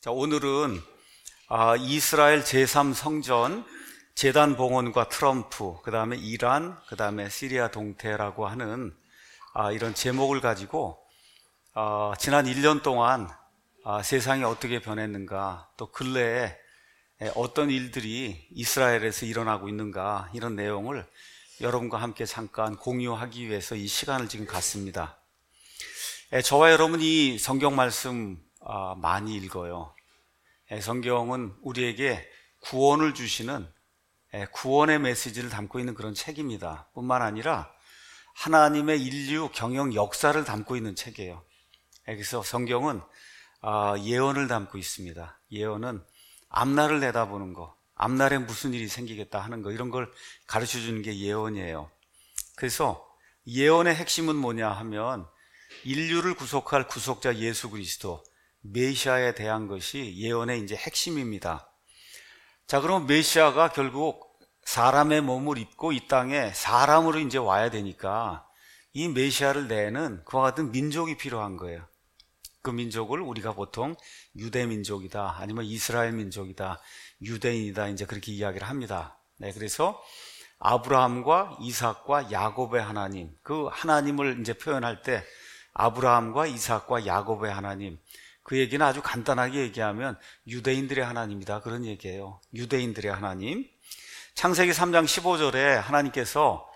자, 오늘은 이스라엘 제3성전 재단 봉헌과 트럼프, 그 다음에 이란, 그 다음에 시리아 동태라고 하는 이런 제목을 가지고 지난 1년 동안 세상이 어떻게 변했는가, 또 근래에 어떤 일들이 이스라엘에서 일어나고 있는가, 이런 내용을 여러분과 함께 잠깐 공유하기 위해서 이 시간을 지금 갖습니다. 저와 여러분이 성경 말씀 많이 읽어요. 성경은 우리에게 구원을 주시는 구원의 메시지를 담고 있는 그런 책입니다. 뿐만 아니라 하나님의 인류 경영 역사를 담고 있는 책이에요. 그래서 성경은 예언을 담고 있습니다. 예언은 앞날을 내다보는 거, 앞날에 무슨 일이 생기겠다 하는 거, 이런 걸 가르쳐 주는 게 예언이에요. 그래서 예언의 핵심은 뭐냐 하면 인류를 구속할 구속자 예수 그리스도, 메시아에 대한 것이 예언의 이제 핵심입니다. 자, 그럼 메시아가 결국 사람의 몸을 입고 이 땅에 사람으로 이제 와야 되니까 이 메시아를 내는 그와 같은 민족이 필요한 거예요. 그 민족을 우리가 보통 유대 민족이다, 아니면 이스라엘 민족이다, 유대인이다, 이제 그렇게 이야기를 합니다. 그래서 아브라함과 이삭과 야곱의 하나님, 그 하나님을 이제 표현할 때 아브라함과 이삭과 야곱의 하나님, 그 얘기는 아주 간단하게 얘기하면 유대인들의 하나님이다, 그런 얘기예요. 유대인들의 하나님. 창세기 3장 15절에 하나님께서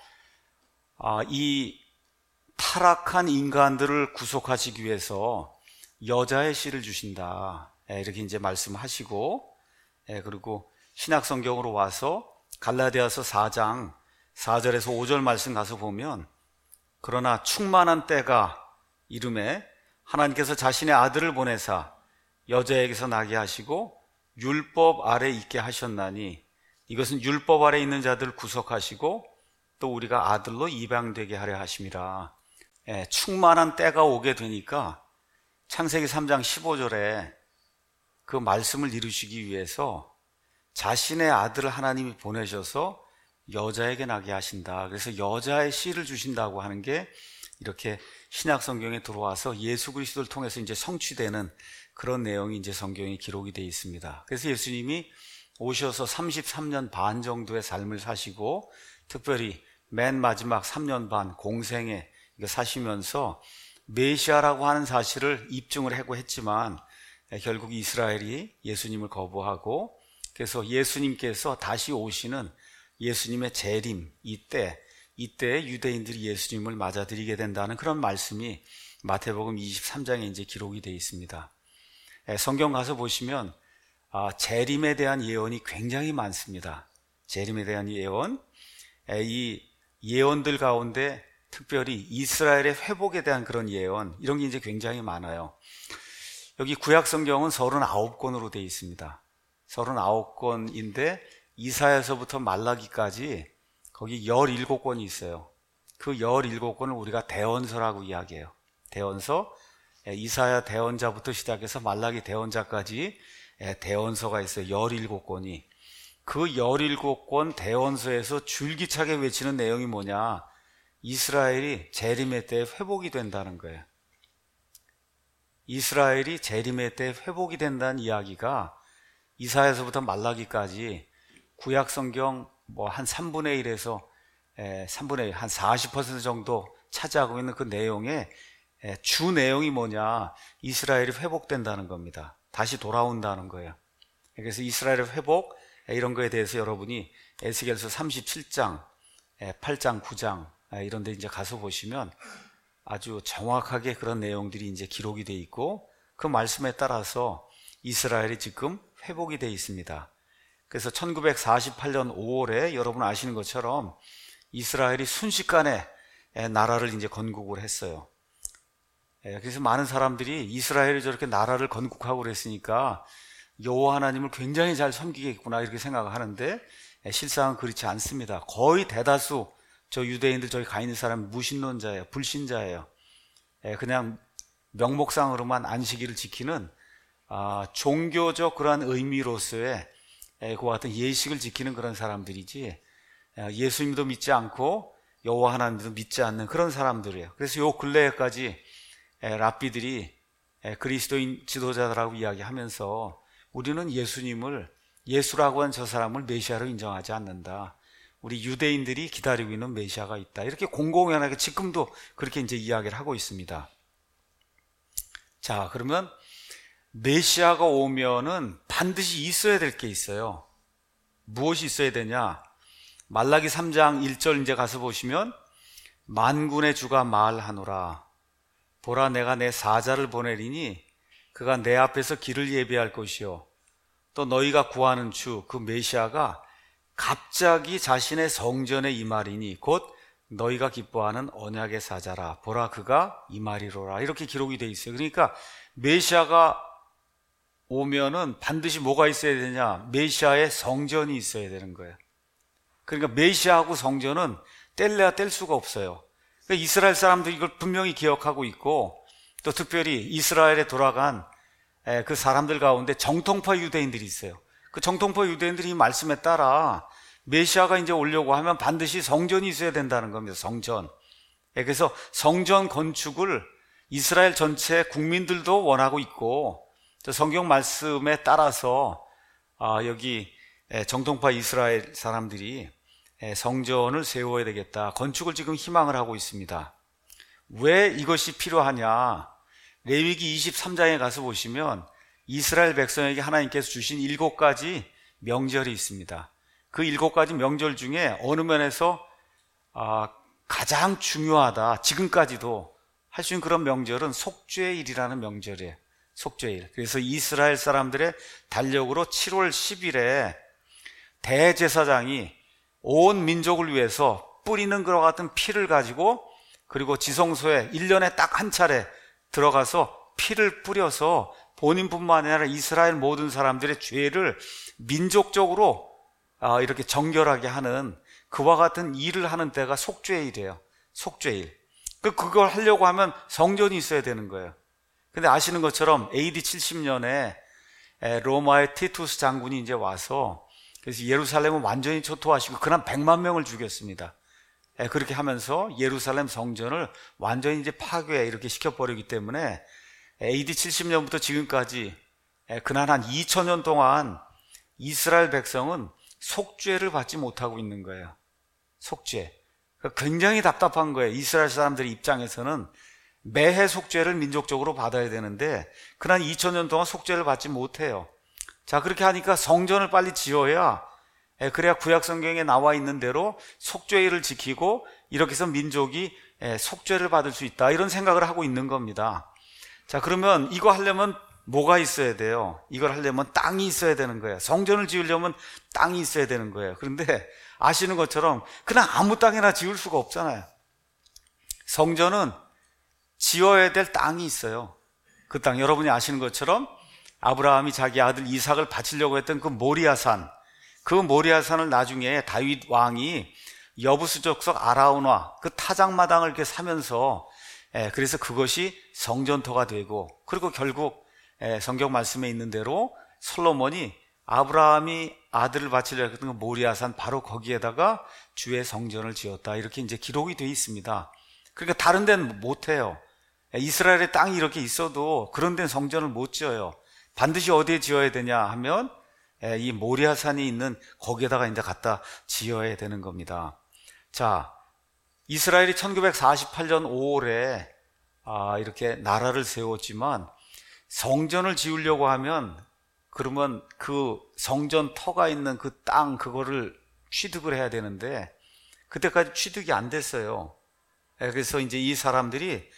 이 타락한 인간들을 구속하시기 위해서 여자의 씨를 주신다, 이렇게 이제 말씀하시고, 그리고 신약 성경으로 와서 갈라디아서 4장 4절에서 5절 말씀 가서 보면, 그러나 충만한 때가 이름에 하나님께서 자신의 아들을 보내사 여자에게서 나게 하시고 율법 아래 있게 하셨나니, 이것은 율법 아래 있는 자들을 구속하시고 또 우리가 아들로 입양되게 하려 하심이라. 충만한 때가 오게 되니까 창세기 3장 15절에 그 말씀을 이루시기 위해서 자신의 아들을 하나님이 보내셔서 여자에게 나게 하신다. 그래서 여자의 씨를 주신다고 하는 게 이렇게 신약 성경에 들어와서 예수 그리스도를 통해서 이제 성취되는 그런 내용이 이제 성경에 기록이 되어 있습니다. 그래서 예수님이 오셔서 33년 반 정도의 삶을 사시고, 특별히 맨 마지막 3년 반 공생에 사시면서 메시아라고 하는 사실을 입증을 하고 했지만, 결국 이스라엘이 예수님을 거부하고, 그래서 예수님께서 다시 오시는 예수님의 재림, 이때 유대인들이 예수님을 맞아들이게 된다는 그런 말씀이 마태복음 23장에 이제 기록이 되어 있습니다. 성경 가서 보시면 재림에 대한 예언이 굉장히 많습니다. 재림에 대한 예언, 이 예언들 가운데 특별히 이스라엘의 회복에 대한 그런 예언, 이런 게 이제 굉장히 많아요. 여기 구약 성경은 39권으로 되어 있습니다. 39권인데 이사야서부터 말라기까지 거기 17권이 있어요. 그 17권을 우리가 대언서라고 이야기해요. 대언서, 이사야 대언자부터 시작해서 말라기 대언자까지 대언서가 있어요. 17권이. 그 17권 대언서에서 줄기차게 외치는 내용이 뭐냐? 이스라엘이 재림의 때에 회복이 된다는 거예요. 이스라엘이 재림의 때에 회복이 된다는 이야기가 이사야서부터 말라기까지 구약 성경 한 3분의 1에서 3분의 1, 한 40% 정도 차지하고 있는 그 내용의 주 내용이 뭐냐? 이스라엘이 회복된다는 겁니다. 다시 돌아온다는 거예요. 그래서 이스라엘의 회복, 이런 거에 대해서 여러분이 에스겔서 37장, 8장, 9장 이런 데 이제 가서 보시면 아주 정확하게 그런 내용들이 이제 기록이 돼 있고, 그 말씀에 따라서 이스라엘이 지금 회복이 돼 있습니다. 그래서 1948년 5월에 여러분 아시는 것처럼 이스라엘이 순식간에 나라를 이제 건국을 했어요. 그래서 많은 사람들이 이스라엘이 저렇게 나라를 건국하고 그랬으니까 여호와 하나님을 굉장히 잘 섬기겠구나, 이렇게 생각을 하는데 실상은 그렇지 않습니다. 거의 대다수 저 유대인들, 저기 가 있는 사람은 무신론자예요. 불신자예요. 그냥 명목상으로만 안식일을 지키는 종교적 그러한 의미로서의 그와 같은 예식을 지키는 그런 사람들이지, 예수님도 믿지 않고 여호와 하나님도 믿지 않는 그런 사람들이에요. 그래서 요 근래에까지 랍비들이 그리스도인 지도자들하고 이야기하면서 우리는 예수님을, 예수라고 한 저 사람을 메시아로 인정하지 않는다. 우리 유대인들이 기다리고 있는 메시아가 있다. 이렇게 공공연하게 지금도 그렇게 이제 이야기를 하고 있습니다. 자, 그러면 메시아가 오면은 반드시 있어야 될 게 있어요. 무엇이 있어야 되냐? 말라기 3장 1절 이제 가서 보시면 만군의 주가 말하노라. 보라, 내가 내 사자를 보내리니 그가 내 앞에서 길을 예비할 것이요. 또 너희가 구하는 주, 그 메시아가 갑자기 자신의 성전에 임하리니 곧 너희가 기뻐하는 언약의 사자라. 보라, 그가 임하리로라. 이렇게 기록이 되어 있어요. 그러니까 메시아가 오면은 반드시 뭐가 있어야 되냐? 메시아의 성전이 있어야 되는 거예요. 그러니까 메시아하고 성전은 뗄래야 뗄 수가 없어요. 그러니까 이스라엘 사람들이 이걸 분명히 기억하고 있고, 또 특별히 이스라엘에 돌아간 그 사람들 가운데 정통파 유대인들이 있어요. 그 정통파 유대인들이 이 말씀에 따라 메시아가 이제 오려고 하면 반드시 성전이 있어야 된다는 겁니다. 성전. 그래서 성전 건축을 이스라엘 전체 국민들도 원하고 있고, 또 성경 말씀에 따라서 여기 정통파 이스라엘 사람들이 성전을 세워야 되겠다, 건축을 지금 희망을 하고 있습니다. 왜 이것이 필요하냐? 레위기 23장에 가서 보시면 이스라엘 백성에게 하나님께서 주신 7가지 명절이 있습니다. 그 7가지 명절 중에 어느 면에서 가장 중요하다, 지금까지도 할 수 있는 그런 명절은 속죄일이라는 명절이에요. 속죄일. 그래서 이스라엘 사람들의 달력으로 7월 10일에 대제사장이 온 민족을 위해서 뿌리는 것과 같은 피를 가지고, 그리고 지성소에 1년에 딱 한 차례 들어가서 피를 뿌려서 본인뿐만 아니라 이스라엘 모든 사람들의 죄를 민족적으로 이렇게 정결하게 하는 그와 같은 일을 하는 때가 속죄일이에요. 속죄일. 그걸 하려고 하면 성전이 있어야 되는 거예요. 근데 아시는 것처럼 AD 70년에 로마의 티투스 장군이 이제 와서, 그래서 예루살렘을 완전히 초토화시키고 그날 100만 명을 죽였습니다. 그렇게 하면서 예루살렘 성전을 완전히 이제 파괴 이렇게 시켜버리기 때문에 AD 70년부터 지금까지 그날 한 2000년 동안 이스라엘 백성은 속죄를 받지 못하고 있는 거예요. 속죄. 굉장히 답답한 거예요. 이스라엘 사람들의 입장에서는 매해 속죄를 민족적으로 받아야 되는데 그날 2000년 동안 속죄를 받지 못해요. 자, 그렇게 하니까 성전을 빨리 지어야, 그래야 구약 성경에 나와 있는 대로 속죄일을 지키고 이렇게 해서 민족이 속죄를 받을 수 있다, 이런 생각을 하고 있는 겁니다. 자, 그러면 이거 하려면 뭐가 있어야 돼요? 이걸 하려면 땅이 있어야 되는 거예요. 성전을 지으려면 땅이 있어야 되는 거예요. 그런데 아시는 것처럼 그냥 아무 땅이나 지을 수가 없잖아요. 성전은 지어야 될 땅이 있어요. 그 땅, 여러분이 아시는 것처럼 아브라함이 자기 아들 이삭을 바치려고 했던 그 모리아산, 그 모리아산을 나중에 다윗 왕이 여부수 족속 아라우나 그 타작마당을 이렇게 사면서, 그래서 그것이 성전터가 되고, 그리고 결국 성경 말씀에 있는 대로 솔로몬이 아브라함이 아들을 바치려고 했던 그 모리아산 바로 거기에다가 주의 성전을 지었다, 이렇게 이제 기록이 되어 있습니다. 그러니까 다른 데는 못 해요. 이스라엘의 땅이 이렇게 있어도 그런 데는 성전을 못 지어요. 반드시 어디에 지어야 되냐 하면 이 모리아산이 있는 거기에다가 이제 갖다 지어야 되는 겁니다. 자, 이스라엘이 1948년 5월에 이렇게 나라를 세웠지만 성전을 지으려고 하면, 그러면 그 성전 터가 있는 그 땅, 그거를 취득을 해야 되는데 그때까지 취득이 안 됐어요. 그래서 이제 이 사람들이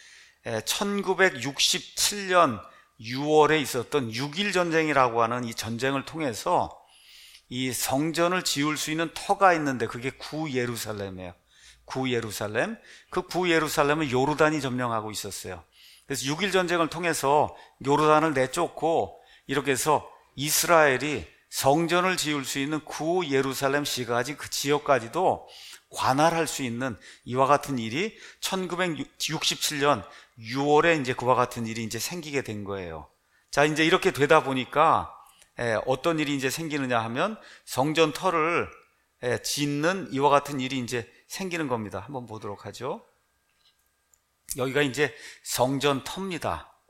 1967년 6월에 있었던 6.1 전쟁이라고 하는 이 전쟁을 통해서 이 성전을 지을 수 있는 터가 있는데 그게 구예루살렘이에요. 구예루살렘. 그 구예루살렘은 요르단이 점령하고 있었어요. 그래서 6.1 전쟁을 통해서 요르단을 내쫓고 이렇게 해서 이스라엘이 성전을 지을 수 있는 구예루살렘 시까지, 그 지역까지도 관할할 수 있는 이와 같은 일이 1967년 6월에 이제 그와 같은 일이 이제 생기게 된 거예요. 자, 이제 이렇게 되다 보니까 어떤 일이 이제 생기느냐 하면 성전 터를 짓는 이와 같은 일이 이제 생기는 겁니다. 한번 보도록 하죠. 여기가 이제 성전 터입니다.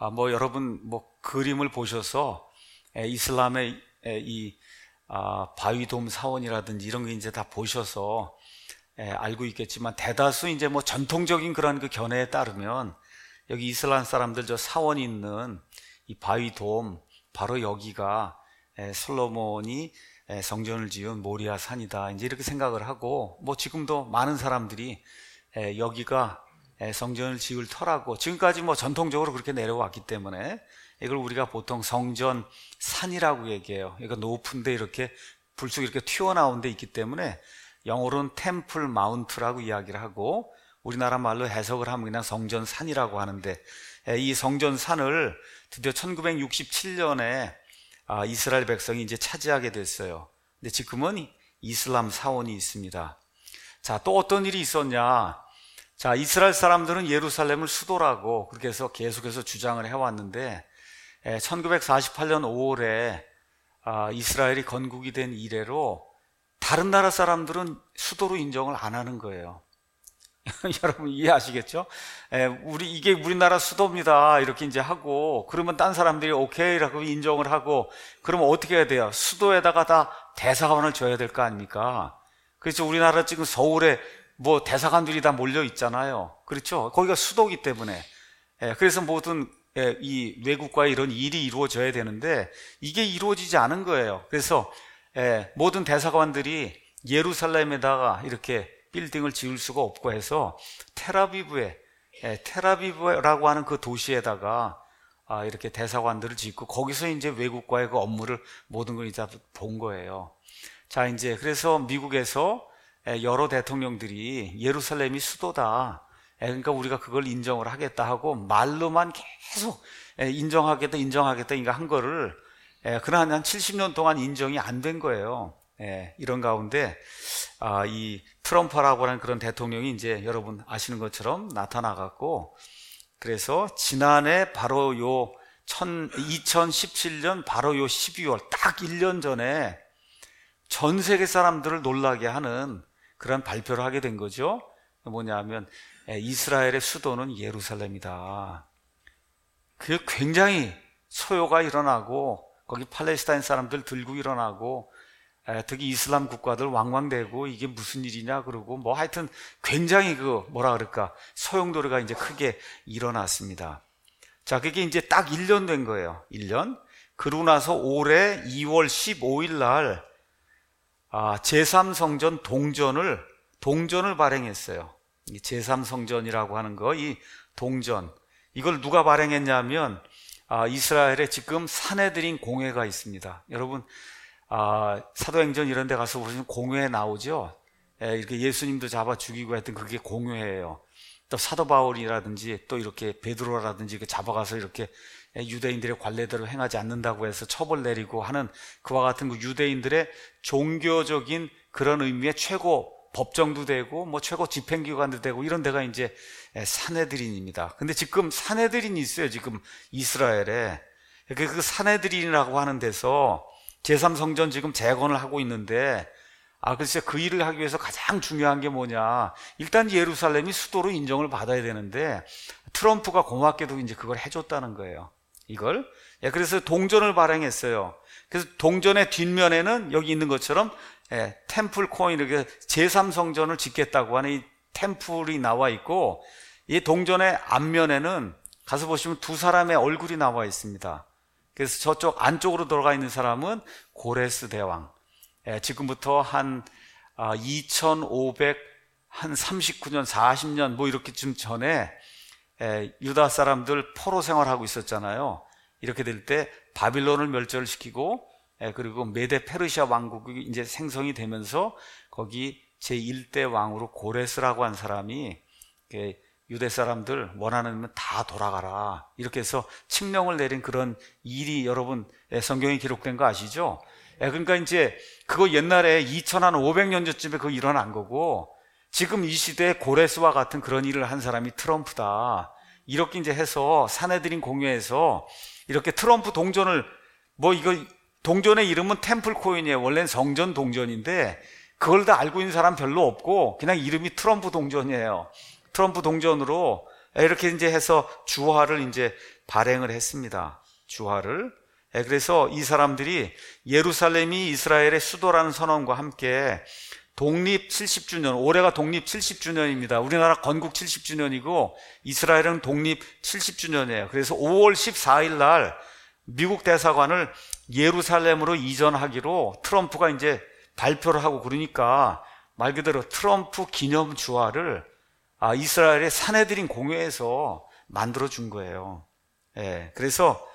뭐 여러분 뭐 그림을 보셔서 이슬람의 이 바위돔 사원이라든지 이런 거 이제 다 보셔서 알고 있겠지만, 대다수 이제 뭐 전통적인 그런 그 견해에 따르면 여기 이슬람 사람들 저 사원이 있는 이 바위돔, 바로 여기가 솔로몬이 성전을 지은 모리아 산이다, 이제 이렇게 생각을 하고, 뭐 지금도 많은 사람들이 여기가 성전을 지을 터라고, 지금까지 뭐 전통적으로 그렇게 내려왔기 때문에 이걸 우리가 보통 성전 산이라고 얘기해요. 그러니까 높은데 이렇게 불쑥 이렇게 튀어나온 데 있기 때문에 영어로는 템플 마운트라고 이야기를 하고, 우리나라 말로 해석을 하면 그냥 성전 산이라고 하는데, 이 성전 산을 드디어 1967년에 이스라엘 백성이 이제 차지하게 됐어요. 근데 지금은 이슬람 사원이 있습니다. 자, 또 어떤 일이 있었냐? 자, 이스라엘 사람들은 예루살렘을 수도라고 그렇게 해서 계속해서 주장을 해왔는데, 1948년 5월에 이스라엘이 건국이 된 이래로 다른 나라 사람들은 수도로 인정을 안 하는 거예요. 여러분 이해하시겠죠? 이게 우리나라 수도입니다, 이렇게 이제 하고, 그러면 딴 사람들이 오케이라고 인정을 하고, 그러면 어떻게 해야 돼요? 수도에다가 다 대사관을 줘야 될 거 아닙니까? 그렇죠. 우리나라 지금 서울에 뭐 대사관들이 다 몰려 있잖아요. 그렇죠. 거기가 수도기 때문에. 그래서 모든 이 외국과의 이런 일이 이루어져야 되는데 이게 이루어지지 않은 거예요. 그래서 모든 대사관들이 예루살렘에다가 이렇게 빌딩을 지을 수가 없고 해서 테라비브라고 하는 그 도시에다가 이렇게 대사관들을 짓고, 거기서 이제 외국과의 그 업무를 모든 걸 이제 본 거예요. 자, 이제 그래서 미국에서 여러 대통령들이 예루살렘이 수도다, 그러니까 우리가 그걸 인정을 하겠다 하고 말로만 계속 인정하겠다 그러니까 한 거를 그러나 한 70년 동안 인정이 안 된 거예요. 이런 가운데 이 트럼프라고 하는 그런 대통령이 이제 여러분 아시는 것처럼 나타나갖고, 그래서 지난해 바로 요 2017년 바로 요 12월 딱 1년 전에 전 세계 사람들을 놀라게 하는 그런 발표를 하게 된 거죠. 뭐냐면 이스라엘의 수도는 예루살렘이다. 그게 굉장히 소요가 일어나고, 거기 팔레스타인 사람들 들고 일어나고, 특히 이슬람 국가들 왕왕대고 이게 무슨 일이냐 그러고, 뭐 하여튼 굉장히 소용돌이가 이제 크게 일어났습니다. 자, 그게 이제 딱 1년 된 거예요. 1년. 그러고 나서 올해 2월 15일 날 제3성전 동전을 발행했어요. 이 제3성전이라고 하는 거, 이 동전, 이걸 누가 발행했냐면 이스라엘에 지금 산헤드린 공회가 있습니다. 여러분 사도행전 이런 데 가서 보시면 공회에 나오죠. 이렇게 예수님도 잡아 죽이고 했던 그게 공회예요. 또 사도 바울이라든지 또 이렇게 베드로라든지 이렇게 잡아가서 이렇게 유대인들의 관례대로 행하지 않는다고 해서 처벌 내리고 하는 그와 같은 그 유대인들의 종교적인 그런 의미의 최고 법정도 되고 뭐 최고 집행기관도 되고 이런 데가 이제 산헤드린입니다. 근데 지금 산헤드린이 있어요. 지금 이스라엘에. 그 산헤드린이라고 하는 데서 제3성전 지금 재건을 하고 있는데, 글쎄 그 일을 하기 위해서 가장 중요한 게 뭐냐. 일단 예루살렘이 수도로 인정을 받아야 되는데 트럼프가 고맙게도 이제 그걸 해줬다는 거예요. 이걸. 그래서 동전을 발행했어요. 그래서 동전의 뒷면에는 여기 있는 것처럼 템플 코인, 이렇게 제3성전을 짓겠다고 하는 이 템플이 나와 있고, 이 동전의 앞면에는 가서 보시면 두 사람의 얼굴이 나와 있습니다. 그래서 저쪽 안쪽으로 들어가 있는 사람은 고레스 대왕. 지금부터 한 2539년, 40년 뭐 이렇게쯤 전에 유다 사람들 포로 생활하고 있었잖아요. 이렇게 될 때 바빌론을 멸절시키고, 그리고 메데 페르시아 왕국이 이제 생성이 되면서 거기 제1대 왕으로 고레스라고 한 사람이 유대 사람들 원하는 다 돌아가라, 이렇게 해서 칙령을 내린 그런 일이 여러분 성경에 기록된 거 아시죠? 그러니까 이제 그거 옛날에 2500년 전쯤에 그거 일어난 거고, 지금 이 시대에 고레스와 같은 그런 일을 한 사람이 트럼프다, 이렇게 이제 해서 산헤드린 공회에서 이렇게 트럼프 동전을, 이거 동전의 이름은 템플 코인이에요. 원래는 성전 동전인데 그걸 다 알고 있는 사람 별로 없고 그냥 이름이 트럼프 동전이에요. 트럼프 동전으로 이렇게 이제 해서 주화를 이제 발행을 했습니다. 주화를. 그래서 이 사람들이 예루살렘이 이스라엘의 수도라는 선언과 함께 독립 70주년, 올해가 독립 70주년입니다. 우리나라 건국 70주년이고 이스라엘은 독립 70주년이에요. 그래서 5월 14일 날 미국 대사관을 예루살렘으로 이전하기로 트럼프가 이제 발표를 하고, 그러니까 말 그대로 트럼프 기념 주화를 이스라엘의 사내들인 공회에서 만들어 준 거예요. 그래서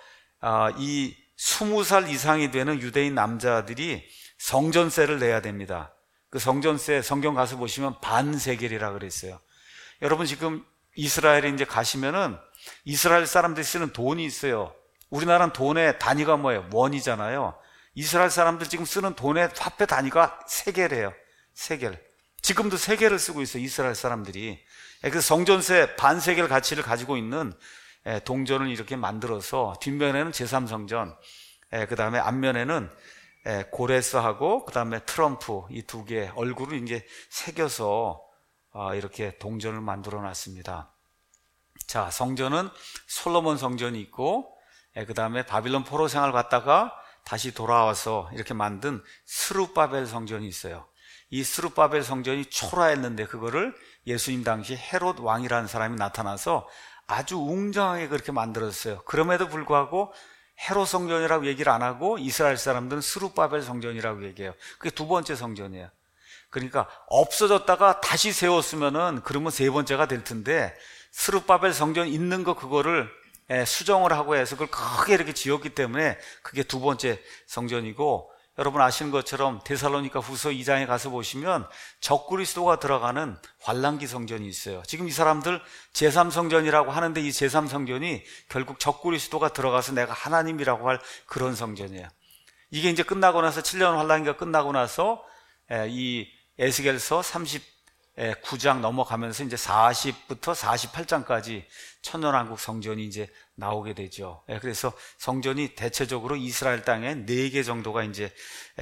이 20살 이상이 되는 유대인 남자들이 성전세를 내야 됩니다. 그 성전세 성경 가서 보시면 반세겔이라 그랬어요. 여러분 지금 이스라엘에 이제 가시면은 이스라엘 사람들이 쓰는 돈이 있어요. 우리나라는 돈의 단위가 뭐예요? 원이잖아요. 이스라엘 사람들 지금 쓰는 돈의 화폐 단위가 세겔이에요. 세겔. 지금도 세겔을 쓰고 있어요. 이스라엘 사람들이. 그래서 성전세 반세겔 가치를 가지고 있는 동전을 이렇게 만들어서 뒷면에는 제3성전, 그 다음에 앞면에는 고레스하고 그 다음에 트럼프 이 두 개의 얼굴을 이제 새겨서 이렇게 동전을 만들어 놨습니다. 자, 성전은 솔로몬 성전이 있고, 그 다음에 바빌론 포로 생활 갔다가 다시 돌아와서 이렇게 만든 스룹바벨 성전이 있어요. 이 스룹바벨 성전이 초라했는데 그거를 예수님 당시 헤롯 왕이라는 사람이 나타나서 아주 웅장하게 그렇게 만들었어요. 그럼에도 불구하고 헤롯 성전이라고 얘기를 안 하고 이스라엘 사람들은 스룹바벨 성전이라고 얘기해요. 그게 두 번째 성전이에요. 그러니까 없어졌다가 다시 세웠으면은 그러면 세 번째가 될 텐데, 스룹바벨 성전 있는 거 그거를 수정을 하고 해서 그걸 크게 이렇게 지었기 때문에 그게 두 번째 성전이고, 여러분 아시는 것처럼 데살로니가 후서 2장에 가서 보시면 적그리스도가 들어가는 환란기 성전이 있어요. 지금 이 사람들 제3성전이라고 하는데 이 제3성전이 결국 적그리스도가 들어가서 내가 하나님이라고 할 그런 성전이에요. 이게 이제 끝나고 나서 7년 환란기가 끝나고 나서 이 에스겔서 39장 넘어가면서 이제 40부터 48장까지 천년왕국 성전이 이제 나오게 되죠. 그래서 성전이 대체적으로 이스라엘 땅에 4개 정도가 이제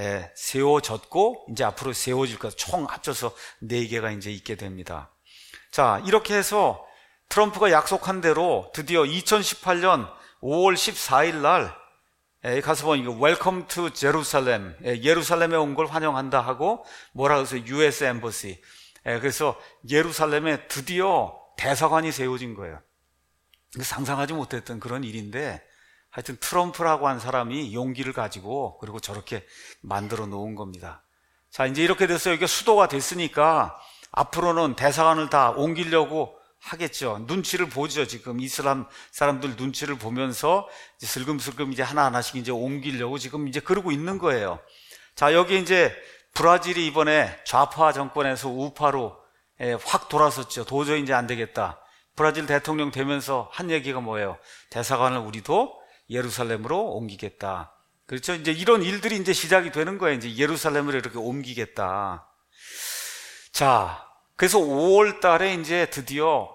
세워졌고, 이제 앞으로 세워질 것, 총 합쳐서 4개가 이제 있게 됩니다. 자, 이렇게 해서 트럼프가 약속한 대로 드디어 2018년 5월 14일 날 가서 보니까 Welcome to Jerusalem, 예루살렘에 온 걸 환영한다 하고 뭐라 그래서 US Embassy, 그래서 예루살렘에 드디어 대사관이 세워진 거예요. 상상하지 못했던 그런 일인데, 하여튼 트럼프라고 한 사람이 용기를 가지고 그리고 저렇게 만들어 놓은 겁니다. 자, 이제 이렇게 돼서 여기가 수도가 됐으니까 앞으로는 대사관을 다 옮기려고 하겠죠. 눈치를 보죠. 지금 이슬람 사람들 눈치를 보면서 이제 슬금슬금 이제 하나하나씩 이제 옮기려고 지금 이제 그러고 있는 거예요. 자, 여기 이제 브라질이 이번에 좌파 정권에서 우파로 확 돌아섰죠. 도저히 이제 안 되겠다. 브라질 대통령 되면서 한 얘기가 뭐예요? 대사관을 우리도 예루살렘으로 옮기겠다. 그렇죠? 이제 이런 일들이 이제 시작이 되는 거예요. 이제 예루살렘으로 이렇게 옮기겠다. 자, 그래서 5월 달에 이제 드디어,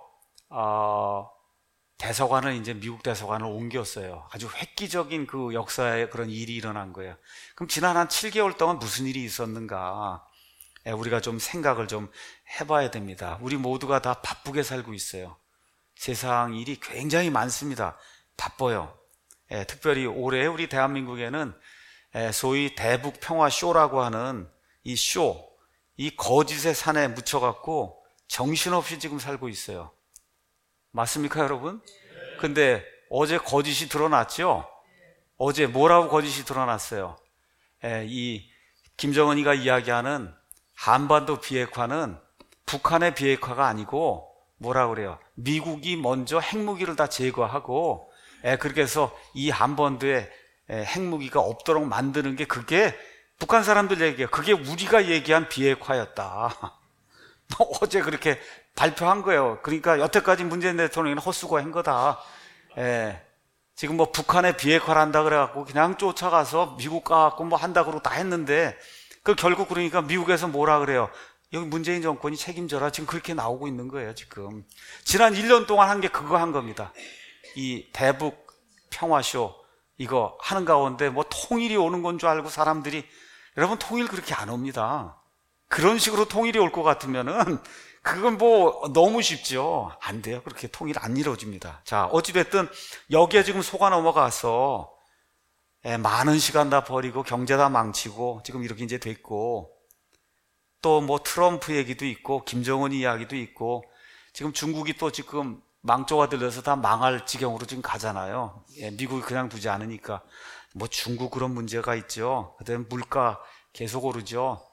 대사관을 이제 미국 대사관을 옮겼어요. 아주 획기적인 그 역사의 그런 일이 일어난 거예요. 그럼 지난 한 7개월 동안 무슨 일이 있었는가? 우리가 좀 생각을 좀 해봐야 됩니다. 우리 모두가 다 바쁘게 살고 있어요. 세상 일이 굉장히 많습니다. 바빠요. 특별히 올해 우리 대한민국에는 소위 대북 평화 쇼라고 하는 이 쇼, 이 거짓의 산에 묻혀갖고 정신없이 지금 살고 있어요. 맞습니까, 여러분? 근데 어제 거짓이 드러났죠? 어제 뭐라고 거짓이 드러났어요? 이 김정은이가 이야기하는 한반도 비핵화는 북한의 비핵화가 아니고 뭐라 그래요? 미국이 먼저 핵무기를 다 제거하고 그렇게 해서 이 한반도에 핵무기가 없도록 만드는 게, 그게 북한 사람들 얘기예요. 그게 우리가 얘기한 비핵화였다. 어제 그렇게 발표한 거예요. 그러니까 여태까지 문재인 대통령은 헛수고한 거다. 지금 뭐 북한의 비핵화를 한다 그래갖고 그냥 쫓아가서 미국 가갖고 뭐 한다 그러고 다 했는데, 그 결국 그러니까 미국에서 뭐라 그래요? 여기 문재인 정권이 책임져라. 지금 그렇게 나오고 있는 거예요, 지금. 지난 1년 동안 한 게 그거 한 겁니다. 이 대북 평화쇼, 이거 하는 가운데 뭐 통일이 오는 건 줄 알고 사람들이, 여러분 통일 그렇게 안 옵니다. 그런 식으로 통일이 올 것 같으면은 그건 뭐 너무 쉽죠. 안 돼요. 그렇게 통일 안 이루어집니다. 자, 어찌됐든 여기에 지금 속아 넘어가서 많은 시간 다 버리고 경제 다 망치고 지금 이렇게 이제 됐고, 또 뭐 트럼프 얘기도 있고 김정은 이야기도 있고, 지금 중국이 또 지금 망조가 들려서 다 망할 지경으로 지금 가잖아요. 미국이 그냥 두지 않으니까. 뭐 중국 그런 문제가 있죠. 그다음에 물가 계속 오르죠.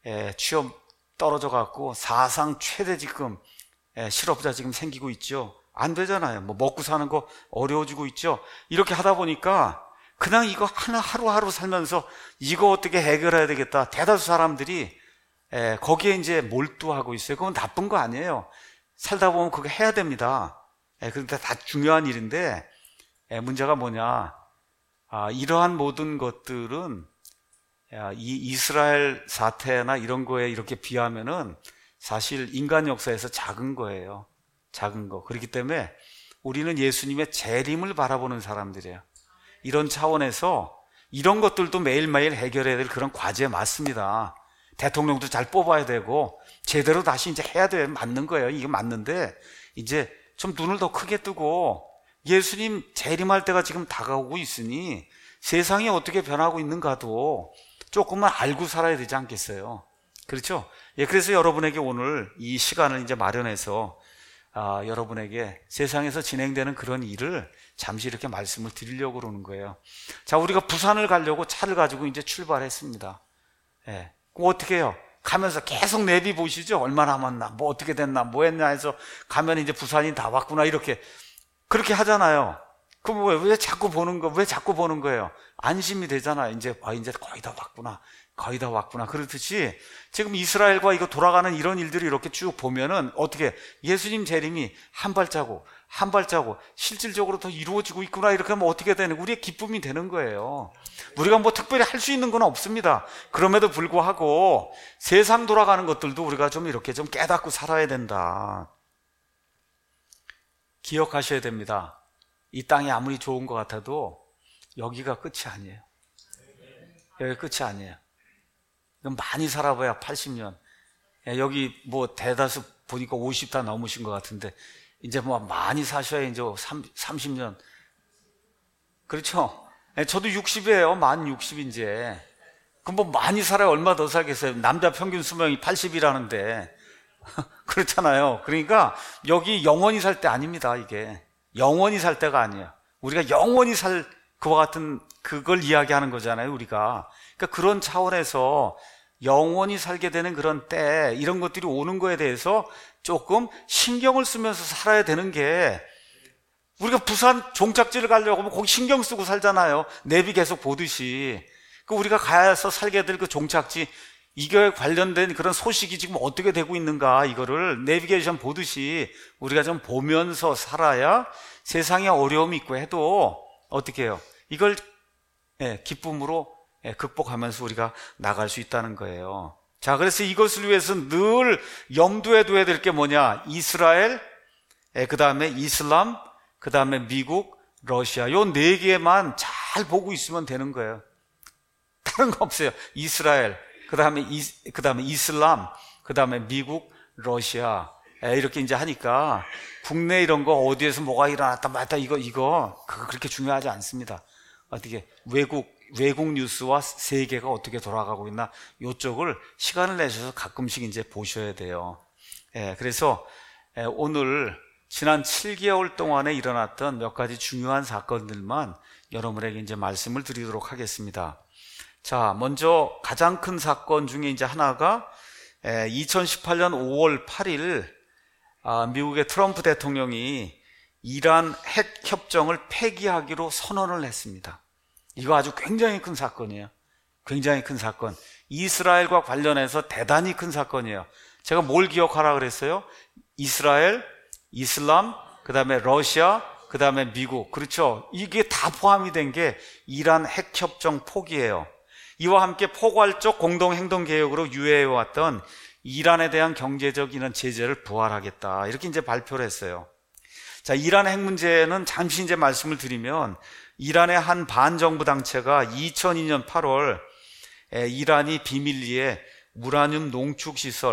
취업 떨어져 갖고 사상 최대 지금 실업자 지금 생기고 있죠. 안 되잖아요. 뭐 먹고 사는 거 어려워지고 있죠. 이렇게 하다 보니까 그냥 이거 하루하루 살면서 이거 어떻게 해결해야 되겠다. 대다수 사람들이 거기에 이제 몰두하고 있어요. 그건 나쁜 거 아니에요. 살다 보면 그거 해야 됩니다. 그런데 다 중요한 일인데, 문제가 뭐냐. 이러한 모든 것들은 이 이스라엘 사태나 이런 거에 이렇게 비하면은 사실 인간 역사에서 작은 거예요. 작은 거. 그렇기 때문에 우리는 예수님의 재림을 바라보는 사람들이에요. 이런 차원에서 이런 것들도 매일매일 해결해야 될 그런 과제에 맞습니다. 대통령도 잘 뽑아야 되고 제대로 다시 이제 해야 돼. 맞는 거예요. 이게 맞는데 이제 좀 눈을 더 크게 뜨고 예수님 재림할 때가 지금 다가오고 있으니 세상이 어떻게 변하고 있는가도 조금만 알고 살아야 되지 않겠어요? 그렇죠? 그래서 여러분에게 오늘 이 시간을 이제 마련해서 여러분에게 세상에서 진행되는 그런 일을 잠시 이렇게 말씀을 드리려고 그러는 거예요. 자, 우리가 부산을 가려고 차를 가지고 이제 출발했습니다. 그럼 어떻게 해요? 가면서 계속 내비 보시죠? 얼마나 남았나, 뭐 어떻게 됐나, 뭐 했나 해서 가면 이제 부산이 다 왔구나, 이렇게. 그렇게 하잖아요. 그럼 왜 자꾸 보는 거, 왜 자꾸 보는 거예요? 안심이 되잖아요. 이제 거의 다 왔구나. 거의 다 왔구나. 그렇듯이 지금 이스라엘과 이거 돌아가는 이런 일들이 이렇게 쭉 보면은 어떻게 예수님 재림이 한 발자국 실질적으로 더 이루어지고 있구나. 이렇게 하면 어떻게 되는, 우리의 기쁨이 되는 거예요. 우리가 뭐 특별히 할 수 있는 건 없습니다. 그럼에도 불구하고 세상 돌아가는 것들도 우리가 좀 이렇게 좀 깨닫고 살아야 된다. 기억하셔야 됩니다. 이 땅이 아무리 좋은 것 같아도 여기가 끝이 아니에요. 여기 끝이 아니에요. 많이 살아봐야 80년. 여기 뭐 대다수 보니까 50 다 넘으신 것 같은데 이제 뭐 많이 사셔야 이제 30년. 그렇죠? 저도 60이에요. 만 60 이제. 그럼 뭐 많이 살아야 얼마 더 살겠어요? 남자 평균 수명이 80이라는데. 그렇잖아요. 그러니까 여기 영원히 살 때 아닙니다. 이게 영원히 살 때가 아니에요. 우리가 영원히 살 그와 같은 그걸 이야기하는 거잖아요. 우리가. 그러니까 그런 차원에서 영원히 살게 되는 그런 때, 이런 것들이 오는 거에 대해서 조금 신경을 쓰면서 살아야 되는 게, 우리가 부산 종착지를 가려고 하면 거기 신경 쓰고 살잖아요. 내비 계속 보듯이. 우리가 가서 살게 될 그 종착지, 이거에 관련된 그런 소식이 지금 어떻게 되고 있는가, 이거를 내비게이션 보듯이 우리가 좀 보면서 살아야 세상에 어려움이 있고 해도 어떻게 해요? 이걸 기쁨으로 극복하면서 우리가 나갈 수 있다는 거예요. 자, 그래서 이것을 위해서 늘 염두에 둬야 될 게 뭐냐? 이스라엘, 그 다음에 이슬람, 그 다음에 미국, 러시아, 요 네 개만 잘 보고 있으면 되는 거예요. 다른 거 없어요. 이스라엘, 그 다음에 이슬람, 그 다음에 미국, 러시아. 이렇게 이제 하니까 국내 이런 거 어디에서 뭐가 일어났다 말다 그거 그렇게 중요하지 않습니다. 어떻게 외국 뉴스와 세계가 어떻게 돌아가고 있나, 이쪽을 시간을 내셔서 가끔씩 이제 보셔야 돼요. 그래서 오늘 지난 7개월 동안에 일어났던 몇 가지 중요한 사건들만 여러분에게 이제 말씀을 드리도록 하겠습니다. 자, 먼저 가장 큰 사건 중에 이제 하나가 2018년 5월 8일 미국의 트럼프 대통령이 이란 핵 협정을 폐기하기로 선언을 했습니다. 이거 아주 굉장히 큰 사건이에요. 굉장히 큰 사건. 이스라엘과 관련해서 대단히 큰 사건이에요. 제가 뭘 기억하라 그랬어요? 이스라엘, 이슬람, 그 다음에 러시아, 그 다음에 미국. 그렇죠? 이게 다 포함이 된 게 이란 핵협정 포기예요. 이와 함께 포괄적 공동행동개혁으로 유예해왔던 이란에 대한 경제적 이런 제재를 부활하겠다, 이렇게 이제 발표를 했어요. 자, 이란 핵 문제는 잠시 이제 말씀을 드리면, 이란의 한 반정부 단체가 2002년 8월 이란이 비밀리에 우라늄 농축 시설,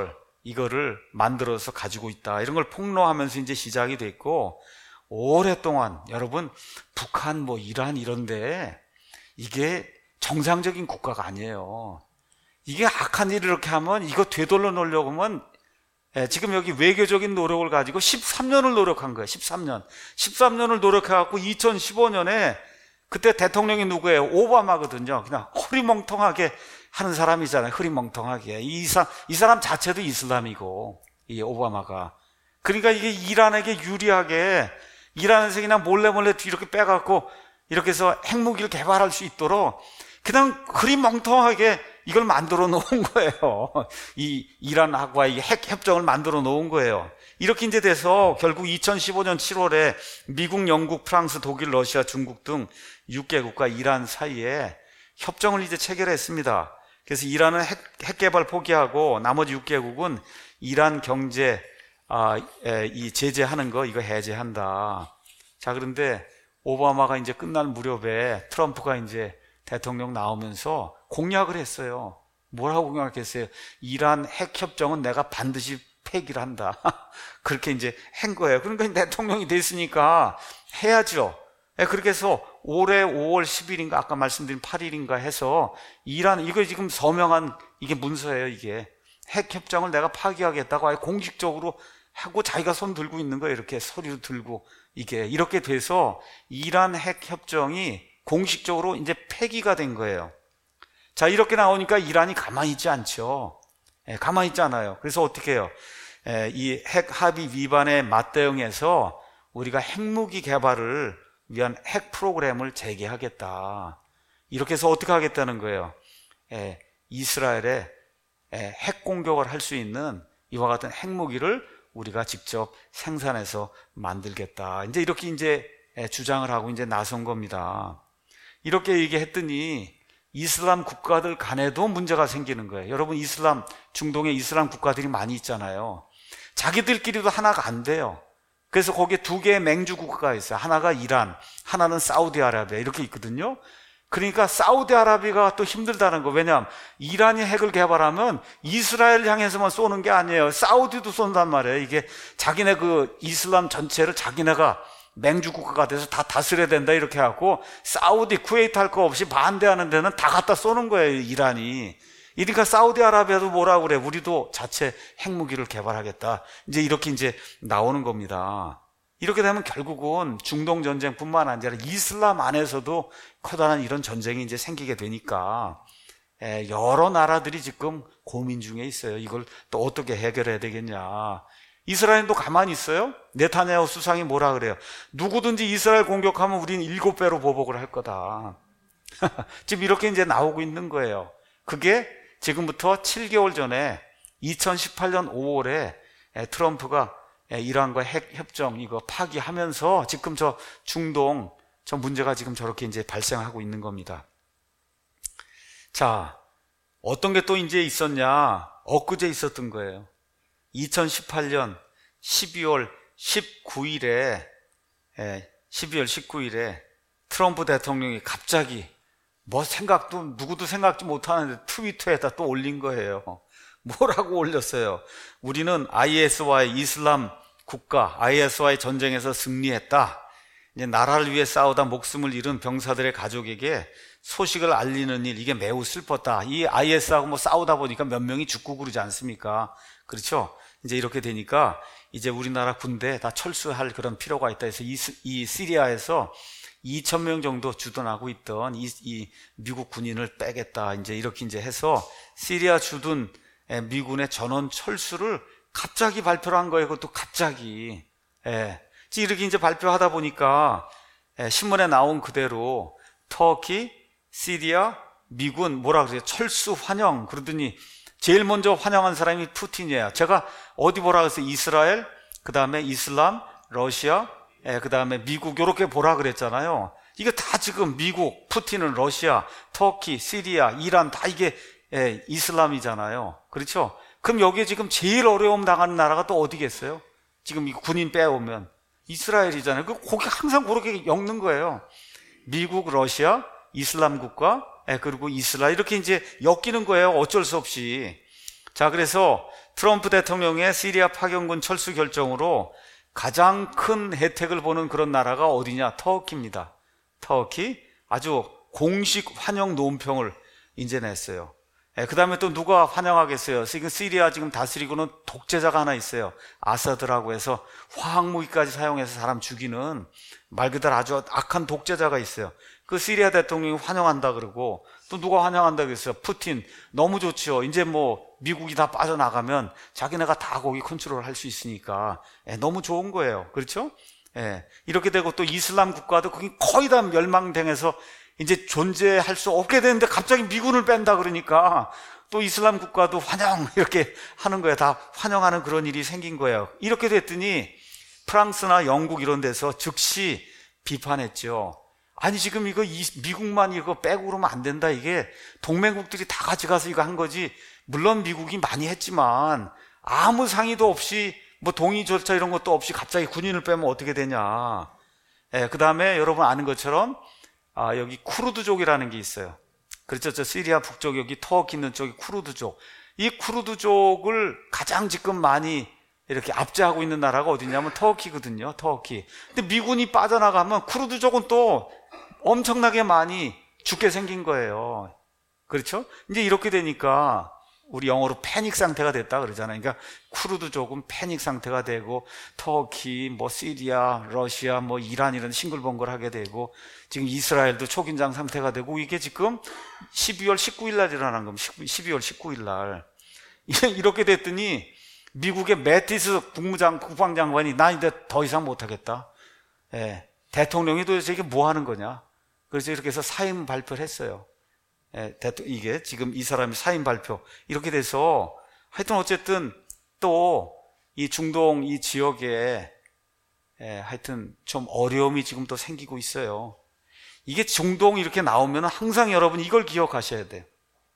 이거를 만들어서 가지고 있다. 이런 걸 폭로하면서 이제 시작이 됐고, 오랫동안 여러분 북한 뭐 이란 이런데 이게 정상적인 국가가 아니에요. 이게 악한 일을 이렇게 하면 이거 되돌려 놓으려고 하면 지금 여기 외교적인 노력을 가지고 13년을 노력한 거예요. 13년을 노력해갖고 2015년에 그때 대통령이 누구예요? 오바마거든요. 그냥 흐리멍텅하게 하는 사람이잖아요. 흐리멍텅하게. 이 사람 자체도 이슬람이고, 이 오바마가. 그러니까 이게 이란에게 유리하게, 이란에서 그냥 몰래 이렇게 빼갖고 이렇게 해서 핵무기를 개발할 수 있도록 그냥 흐리멍텅하게 이걸 만들어 놓은 거예요. 이 이란하고의 핵 협정을 만들어 놓은 거예요. 이렇게 이제 돼서 결국 2015년 7월에 미국, 영국, 프랑스, 독일, 러시아, 중국 등 6개국과 이란 사이에 협정을 이제 체결했습니다. 그래서 이란은 핵 개발 포기하고 나머지 6개국은 이란 경제 이 제재하는 거 이거 해제한다. 자, 그런데 오바마가 이제 끝날 무렵에 트럼프가 이제 대통령 나오면서 공약을 했어요. 뭐라고 공약했어요? 이란 핵 협정은 내가 반드시 폐기를 한다. 그렇게 이제 한 거예요. 그러니까 대통령이 됐으니까 해야죠. 그렇게 해서 올해 5월 10일인가 아까 말씀드린 8일인가 해서 이란 이거 지금 서명한 이게 문서예요. 이게 핵 협정을 내가 파기하겠다고 아예 공식적으로 하고 자기가 손 들고 있는 거예요. 이렇게 서류 들고 이게 이렇게 돼서 이란 핵 협정이 공식적으로 이제 폐기가 된 거예요. 자, 이렇게 나오니까 이란이 가만히 있지 않죠. 가만히 있지 않아요. 그래서 어떻게 해요? 이 핵 합의 위반에 맞대응해서 우리가 핵무기 개발을 위한 핵 프로그램을 재개하겠다. 이렇게 해서 어떻게 하겠다는 거예요? 이스라엘에 핵 공격을 할 수 있는 이와 같은 핵무기를 우리가 직접 생산해서 만들겠다. 이제 이렇게 주장을 하고 이제 나선 겁니다. 이렇게 얘기했더니 이슬람 국가들 간에도 문제가 생기는 거예요. 여러분 중동에 이슬람 국가들이 많이 있잖아요. 자기들끼리도 하나가 안 돼요. 그래서 거기에 두 개의 맹주 국가가 있어요. 하나가 이란, 하나는 사우디아라비아 이렇게 있거든요. 그러니까 사우디아라비아가 또 힘들다는 거. 왜냐하면 이란이 핵을 개발하면 이스라엘 향해서만 쏘는 게 아니에요. 사우디도 쏜단 말이에요. 이게 자기네 그 이슬람 전체를 자기네가 맹주 국가가 돼서 다 다스려야 된다 이렇게 하고 사우디, 쿠웨이트 할 거 없이 반대하는 데는 다 갖다 쏘는 거예요. 이란이. 그러니까 사우디아라비아도 뭐라고 그래? 우리도 자체 핵무기를 개발하겠다. 이제 나오는 겁니다. 이렇게 되면 결국은 중동 전쟁뿐만 아니라 이슬람 안에서도 커다란 이런 전쟁이 이제 생기게 되니까 여러 나라들이 지금 고민 중에 있어요. 이걸 또 어떻게 해결해야 되겠냐. 이스라엘도 가만히 있어요? 네타냐후 수상이 뭐라 그래요? 누구든지 이스라엘 공격하면 우리는 7배로 보복을 할 거다. 지금 이렇게 이제 나오고 있는 거예요. 그게 지금부터 7개월 전에 2018년 5월에 트럼프가 이란과 핵 협정 이거 파기하면서 지금 저 중동 저 문제가 지금 저렇게 이제 발생하고 있는 겁니다. 자, 어떤 게 또 이제 있었냐? 엊그제 있었던 거예요. 2018년 12월 19일에 트럼프 대통령이 갑자기 누구도 생각지 못하는데 트위터에다 또 올린 거예요. 뭐라고 올렸어요? 우리는 IS와의 이슬람 국가, IS와의 전쟁에서 승리했다. 이제 나라를 위해 싸우다 목숨을 잃은 병사들의 가족에게 소식을 알리는 일, 이게 매우 슬펐다. 이 IS하고 뭐 싸우다 보니까 몇 명이 죽고 그러지 않습니까? 그렇죠? 이제 이렇게 되니까 이제 우리나라 군대 다 철수할 그런 필요가 있다 해서 이 시리아에서 2,000명 정도 주둔하고 있던 이 미국 군인을 빼겠다. 이제 이렇게 이제 해서 시리아 주둔 미군의 전원 철수를 갑자기 발표를 한 거예요. 그것도 갑자기. 이렇게 이제 발표하다 보니까 신문에 나온 그대로 터키, 시리아, 미군 뭐라 그래요? 철수 환영. 그러더니 제일 먼저 환영한 사람이 푸틴이에요. 제가 어디 보라 그랬어요? 이스라엘, 그 다음에 이슬람, 러시아, 그 다음에 미국 이렇게 보라 그랬잖아요. 이게 다 지금 미국, 푸틴은 러시아, 터키, 시리아, 이란 다 이게 이슬람이잖아요. 그렇죠? 그럼 여기에 지금 제일 어려움 당하는 나라가 또 어디겠어요? 지금 이 군인 빼오면 이스라엘이잖아요. 거기 항상 그렇게 엮는 거예요. 미국, 러시아, 이슬람 국가, 그리고 이스라엘 이렇게 이제 엮이는 거예요. 어쩔 수 없이. 자, 그래서 트럼프 대통령의 시리아 파견군 철수 결정으로 가장 큰 혜택을 보는 그런 나라가 어디냐? 터키입니다. 터키 아주 공식 환영 논평을 이제 냈어요. 그 다음에 또 누가 환영하겠어요? 지금 시리아 지금 다스리고는 독재자가 하나 있어요. 아사드라고 해서 화학무기까지 사용해서 사람 죽이는 말 그대로 아주 악한 독재자가 있어요. 그 시리아 대통령이 환영한다 그러고, 또 누가 환영한다 그랬어요? 푸틴. 너무 좋죠. 이제 뭐 미국이 다 빠져나가면 자기네가 다 거기 컨트롤 할 수 있으니까 너무 좋은 거예요. 그렇죠? 이렇게 되고, 또 이슬람 국가도 거기 거의 다 멸망당해서 이제 존재할 수 없게 되는데 갑자기 미군을 뺀다 그러니까 또 이슬람 국가도 환영 이렇게 하는 거예요. 다 환영하는 그런 일이 생긴 거예요. 이렇게 됐더니 프랑스나 영국 이런 데서 즉시 비판했죠. 아니 지금 이거 미국만 이거 빼고 그러면 안 된다. 이게 동맹국들이 다 같이 가서 이거 한 거지. 물론 미국이 많이 했지만 아무 상의도 없이 뭐 동의 절차 이런 것도 없이 갑자기 군인을 빼면 어떻게 되냐. 그 다음에 여러분 아는 것처럼 여기 쿠르드족이라는 게 있어요. 그렇죠. 저 시리아 북쪽 여기 터키 있는 쪽이 쿠르드족. 이 쿠르드족을 가장 지금 많이 이렇게 압제하고 있는 나라가 어디냐면 터키거든요. 터키. 근데 미군이 빠져나가면 쿠르드족은 또 엄청나게 많이 죽게 생긴 거예요. 그렇죠? 이제 이렇게 되니까 우리 영어로 패닉 상태가 됐다 그러잖아요. 그러니까 쿠르드족은 패닉 상태가 되고, 터키, 뭐 시리아, 러시아, 뭐 이란 이런 싱글벙글 하게 되고, 지금 이스라엘도 초긴장 상태가 되고, 이게 지금 12월 19일 날 일어난 겁니다. 12월 19일 날. 이렇게 됐더니 미국의 매티스 국방장관이 나 이제 더 이상 못하겠다. 대통령이 도대체 이게 뭐 하는 거냐. 그래서 이렇게 해서 사임 발표를 했어요. 이게 지금 이 사람이 사임 발표 이렇게 돼서 하여튼 어쨌든 또 이 중동 이 지역에 하여튼 좀 어려움이 지금 또 생기고 있어요. 이게 중동 이렇게 나오면 항상 여러분 이걸 기억하셔야 돼요.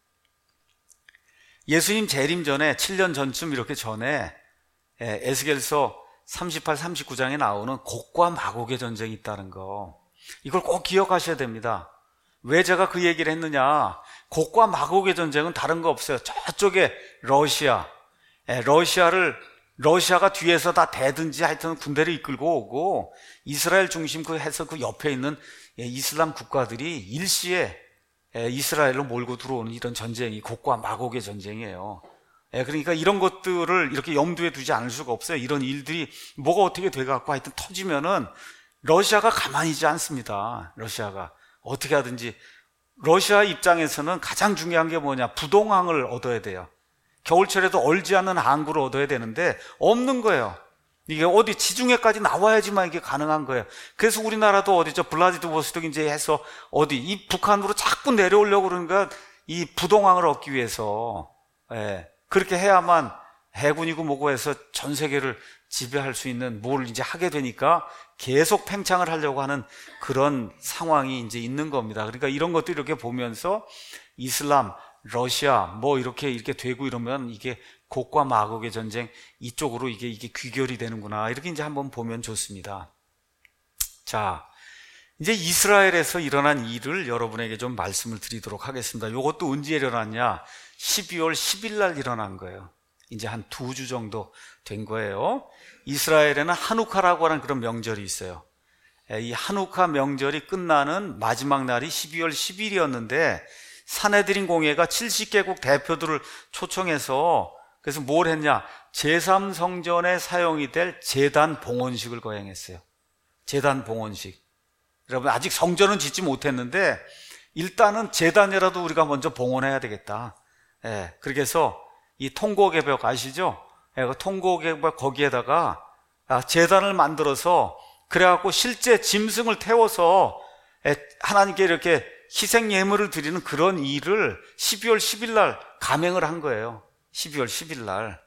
예수님 재림 전에 7년 전쯤 이렇게 전에 에스겔서 38, 39장에 나오는 곡과 마곡의 전쟁이 있다는 거, 이걸 꼭 기억하셔야 됩니다. 왜 제가 그 얘기를 했느냐? 곡과 마곡의 전쟁은 다른 거 없어요. 저쪽에 러시아가 뒤에서 다 대든지 하여튼 군대를 이끌고 오고, 이스라엘 중심 해서 그 옆에 있는 이슬람 국가들이 일시에 이스라엘로 몰고 들어오는 이런 전쟁이 곡과 마곡의 전쟁이에요. 그러니까 이런 것들을 이렇게 염두에 두지 않을 수가 없어요. 이런 일들이 뭐가 어떻게 돼갖고 하여튼 터지면은 러시아가 가만히 있지 않습니다. 러시아가 어떻게 하든지. 러시아 입장에서는 가장 중요한 게 뭐냐? 부동항을 얻어야 돼요. 겨울철에도 얼지 않는 항구를 얻어야 되는데 없는 거예요. 이게 어디 지중해까지 나와야지만 이게 가능한 거예요. 그래서 우리나라도 어디죠? 블라디보스토크 이제 해서 어디 이 북한으로 자꾸 내려오려고 그러니까 이 부동항을 얻기 위해서 그렇게 해야만 해군이고 뭐고 해서 전 세계를 지배할 수 있는 뭘 이제 하게 되니까 계속 팽창을 하려고 하는 그런 상황이 이제 있는 겁니다. 그러니까 이런 것도 이렇게 보면서 이슬람, 러시아 뭐 이렇게 되고 이러면 이게 곡과 마곡의 전쟁 이쪽으로 이게 귀결이 되는구나. 이렇게 이제 한번 보면 좋습니다. 자, 이제 이스라엘에서 일어난 일을 여러분에게 좀 말씀을 드리도록 하겠습니다. 이것도 언제 일어났냐? 12월 10일 날 일어난 거예요. 이제 한 2주 정도 된 거예요. 이스라엘에는 하누카라고 하는 그런 명절이 있어요. 이 하누카 명절이 끝나는 마지막 날이 12월 10일이었는데 산헤드린 공회가 70개국 대표들을 초청해서 그래서 뭘 했냐? 제3성전에 사용이 될 제단 봉헌식을 거행했어요. 제단 봉헌식. 여러분 아직 성전은 짓지 못했는데 일단은 제단이라도 우리가 먼저 봉헌해야 되겠다. 그렇게 해서 이 통곡의 벽 아시죠? 그 통곡의 벽 거기에다가 제단을 만들어서 그래갖고 실제 짐승을 태워서 하나님께 이렇게 희생 예물을 드리는 그런 일을 12월 10일 날 감행을 한 거예요. 12월 10일 날.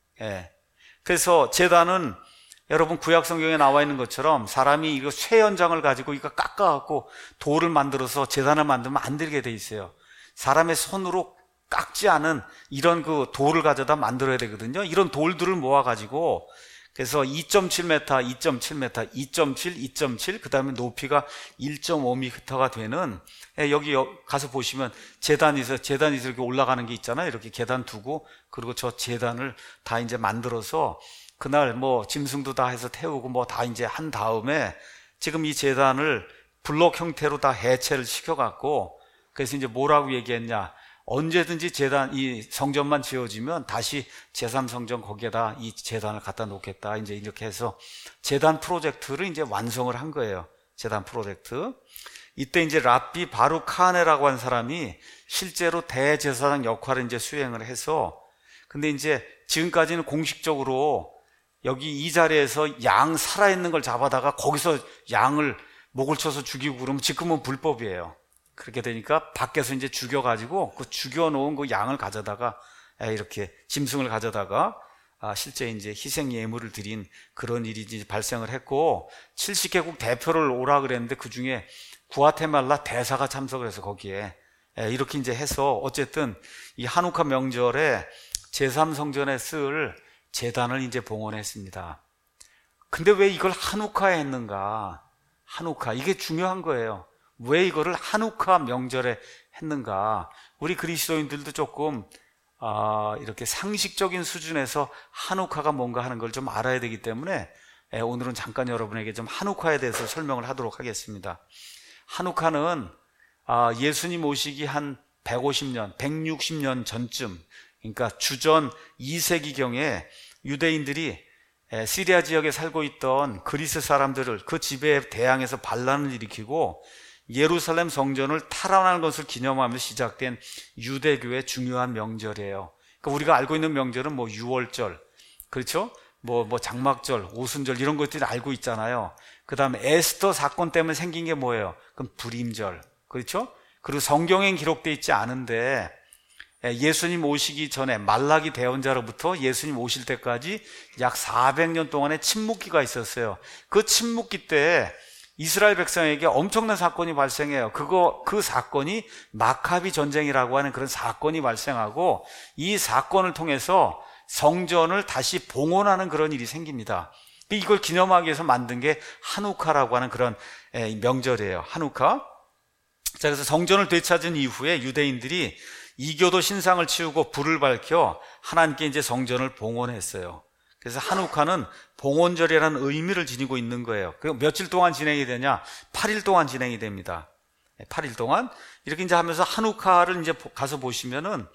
그래서 제단은 여러분 구약 성경에 나와 있는 것처럼 사람이 이거 쇠 연장을 가지고 이거 깎아갖고 돌을 만들어서 제단을 만들면 안 되게 돼 있어요. 사람의 손으로 깎지 않은 이런 그 돌을 가져다 만들어야 되거든요. 이런 돌들을 모아가지고 그래서 2.7m, 2.7m, 2.7, 2.7, 그 다음에 높이가 1.5m가 되는, 여기 가서 보시면 재단이 이렇게 올라가는 게 있잖아요. 이렇게 계단 두고, 그리고 저 재단을 다 이제 만들어서 그날 뭐 짐승도 다 해서 태우고 뭐 다 이제 한 다음에 지금 이 재단을 블록 형태로 다 해체를 시켜갖고, 그래서 이제 뭐라고 얘기했냐. 언제든지 이 성전만 지어지면 다시 제3성전 거기에다 이 재단을 갖다 놓겠다. 이제 이렇게 해서 재단 프로젝트를 이제 완성을 한 거예요. 재단 프로젝트. 이때 이제 랍비 바룩 카하네라고 한 사람이 실제로 대제사장 역할을 이제 수행을 해서, 근데 이제 지금까지는 공식적으로 여기 이 자리에서 양 살아있는 걸 잡아다가 거기서 양을 목을 쳐서 죽이고 그러면 지금은 불법이에요. 그렇게 되니까 밖에서 이제 죽여가지고 그 죽여놓은 그 양을 가져다가 이렇게 짐승을 가져다가 실제 이제 희생 예물을 드린 그런 일이 이제 발생을 했고, 70개국 대표를 오라 그랬는데 그 중에 구아테말라 대사가 참석을 해서 거기에 이렇게 이제 해서 어쨌든 이 하누카 명절에 제3성전에 쓸 제단을 이제 봉헌했습니다. 근데 왜 이걸 하누카에 했는가? 하누카, 이게 중요한 거예요. 왜 이거를 하누카 명절에 했는가? 우리 그리스도인들도 조금 이렇게 상식적인 수준에서 하누카가 뭔가 하는 걸 좀 알아야 되기 때문에 오늘은 잠깐 여러분에게 좀 하누카에 대해서 설명을 하도록 하겠습니다. 하누카는 예수님 오시기 한 150년, 160년 전쯤, 그러니까 주전 2세기경에 유대인들이 시리아 지역에 살고 있던 그리스 사람들을 그 지배에 대항해서 반란을 일으키고 예루살렘 성전을 탈환하는 것을 기념하며 시작된 유대교의 중요한 명절이에요. 그러니까 우리가 알고 있는 명절은 뭐 유월절, 그렇죠? 뭐 장막절, 오순절 이런 것들이 알고 있잖아요. 그 다음에 에스더 사건 때문에 생긴 게 뭐예요? 그럼 불임절, 그렇죠? 그리고 성경엔 기록되어 있지 않은데 예수님 오시기 전에 말라기 대언자로부터 예수님 오실 때까지 약 400년 동안의 침묵기가 있었어요. 그 침묵기 때 이스라엘 백성에게 엄청난 사건이 발생해요. 그 사건이 마카비 전쟁이라고 하는 그런 사건이 발생하고, 이 사건을 통해서 성전을 다시 봉헌하는 그런 일이 생깁니다. 이걸 기념하기 위해서 만든 게 하누카라고 하는 그런 명절이에요. 하누카. 자, 그래서 성전을 되찾은 이후에 유대인들이 이교도 신상을 치우고 불을 밝혀 하나님께 이제 성전을 봉헌했어요. 그래서 하누카는 봉헌절이라는 의미를 지니고 있는 거예요. 그 며칠 동안 진행이 되냐? 8일 동안 진행이 됩니다. 8일 동안 이렇게 이제 하면서 하누카를 이제 가서 보시면은,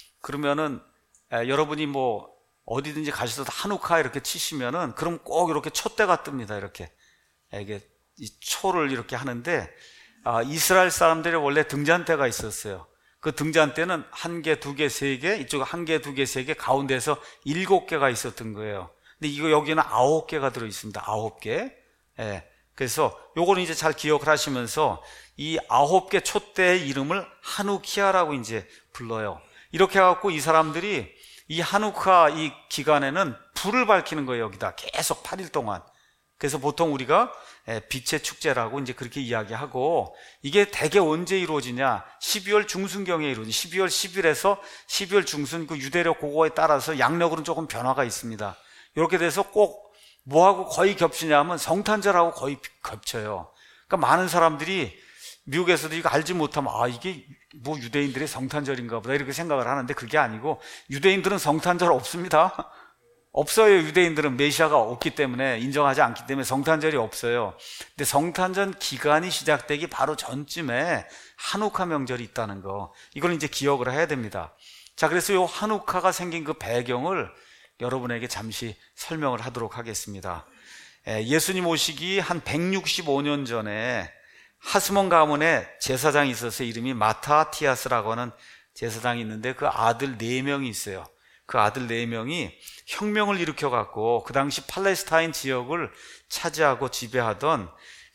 그러면은 여러분이 뭐 어디든지 가셔서 하누카 이렇게 치시면은 그럼 꼭 이렇게 촛대가 뜹니다. 이렇게 이게 이 초를 이렇게 하는데, 이스라엘 사람들이 원래 등잔대가 있었어요. 그 등잔대는 1개, 2개, 3개, 이쪽 1개, 2개, 3개, 가운데서 7개가 있었던 거예요. 근데 이거 여기는 9개가 들어 있습니다. 9개. 예. 그래서 요거는 이제 잘 기억을 하시면서 이 9개 촛대의 이름을 하누키아라고 이제 불러요. 이렇게 해갖고 이 사람들이 이 하누카 이 기간에는 불을 밝히는 거예요. 여기다 계속 8일 동안. 그래서 보통 우리가 빛의 축제라고 이제 그렇게 이야기하고, 이게 대개 언제 이루어지냐? 12월 중순경에 이루어지. 12월 10일에서 12월 중순, 그 유대력 그거에 따라서 양력으로는 조금 변화가 있습니다. 이렇게 돼서 꼭 뭐하고 거의 겹치냐면 성탄절하고 거의 겹쳐요. 그러니까 많은 사람들이 미국에서도 이거 알지 못하면 이게 뭐 유대인들의 성탄절인가 보다 이렇게 생각을 하는데, 그게 아니고 유대인들은 성탄절 없습니다. 없어요. 유대인들은 메시아가 없기 때문에, 인정하지 않기 때문에 성탄절이 없어요. 근데 성탄절 기간이 시작되기 바로 전쯤에 하누카 명절이 있다는 거, 이걸 이제 기억을 해야 됩니다. 자, 그래서 이 하누카가 생긴 그 배경을 여러분에게 잠시 설명을 하도록 하겠습니다. 예수님 오시기 한 165년 전에 하스몬 가문에 제사장이 있어서 이름이 마타티아스라고 하는 제사장이 있는데, 그 아들 4명이 있어요. 그 아들 4명이 혁명을 일으켜갖고 그 당시 팔레스타인 지역을 차지하고 지배하던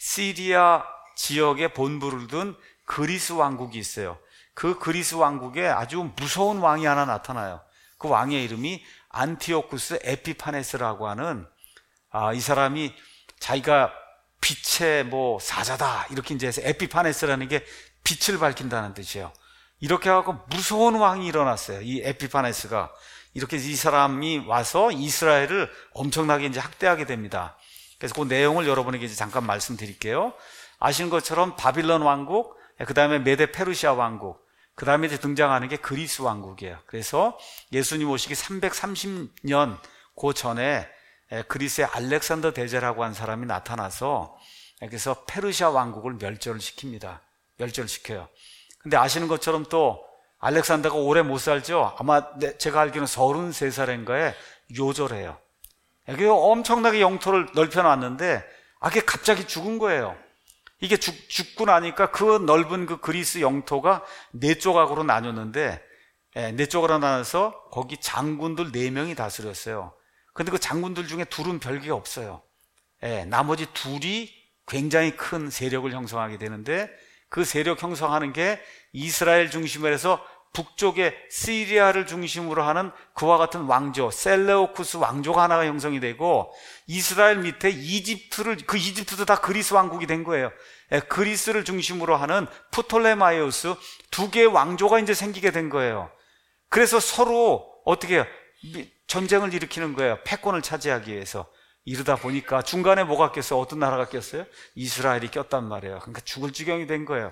시리아 지역에 본부를 둔 그리스 왕국이 있어요. 그 그리스 왕국에 아주 무서운 왕이 하나 나타나요. 그 왕의 이름이 안티오쿠스 에피파네스라고 하는, 이 사람이 자기가 빛의 뭐 사자다 이렇게 이제 해서 에피파네스라는 게 빛을 밝힌다는 뜻이에요. 이렇게 하고 무서운 왕이 일어났어요. 이 에피파네스가. 이렇게 이 사람이 와서 이스라엘을 엄청나게 이제 학대하게 됩니다. 그래서 그 내용을 여러분에게 이제 잠깐 말씀드릴게요. 아시는 것처럼 바빌론 왕국, 그 다음에 메데 페르시아 왕국, 그 다음에 이제 등장하는 게 그리스 왕국이에요. 그래서 예수님 오시기 330년 그 전에 그리스의 알렉산더 대제라고 한 사람이 나타나서 그래서 페르시아 왕국을 멸절을 시킵니다. 멸절을 시켜요. 근데 아시는 것처럼 또 알렉산더가 오래 못 살죠? 아마 제가 알기로는 33살인가에 요절해요. 엄청나게 영토를 넓혀놨는데 그게 갑자기 죽은 거예요. 이게 죽고 나니까 그 넓은 그 그리스 영토가 4조각으로 나뉘었는데 4조각으로 나눠서 거기 장군들 4명이 다스렸어요. 근데 그 장군들 중에 둘은 별게 없어요. 나머지 둘이 굉장히 큰 세력을 형성하게 되는데 그 세력 형성하는 게 이스라엘 중심으로 해서 북쪽의 시리아를 중심으로 하는 그와 같은 왕조, 셀레우쿠스 왕조가 하나가 형성이 되고 이스라엘 밑에 이집트도 다 그리스 왕국이 된 거예요. 그리스를 중심으로 하는 프톨레마이오스 2개의 왕조가 이제 생기게 된 거예요. 그래서 서로 어떻게 해요? 전쟁을 일으키는 거예요. 패권을 차지하기 위해서. 이러다 보니까 중간에 뭐가 꼈어요? 어떤 나라가 꼈어요? 이스라엘이 꼈단 말이에요. 그러니까 죽을 지경이 된 거예요.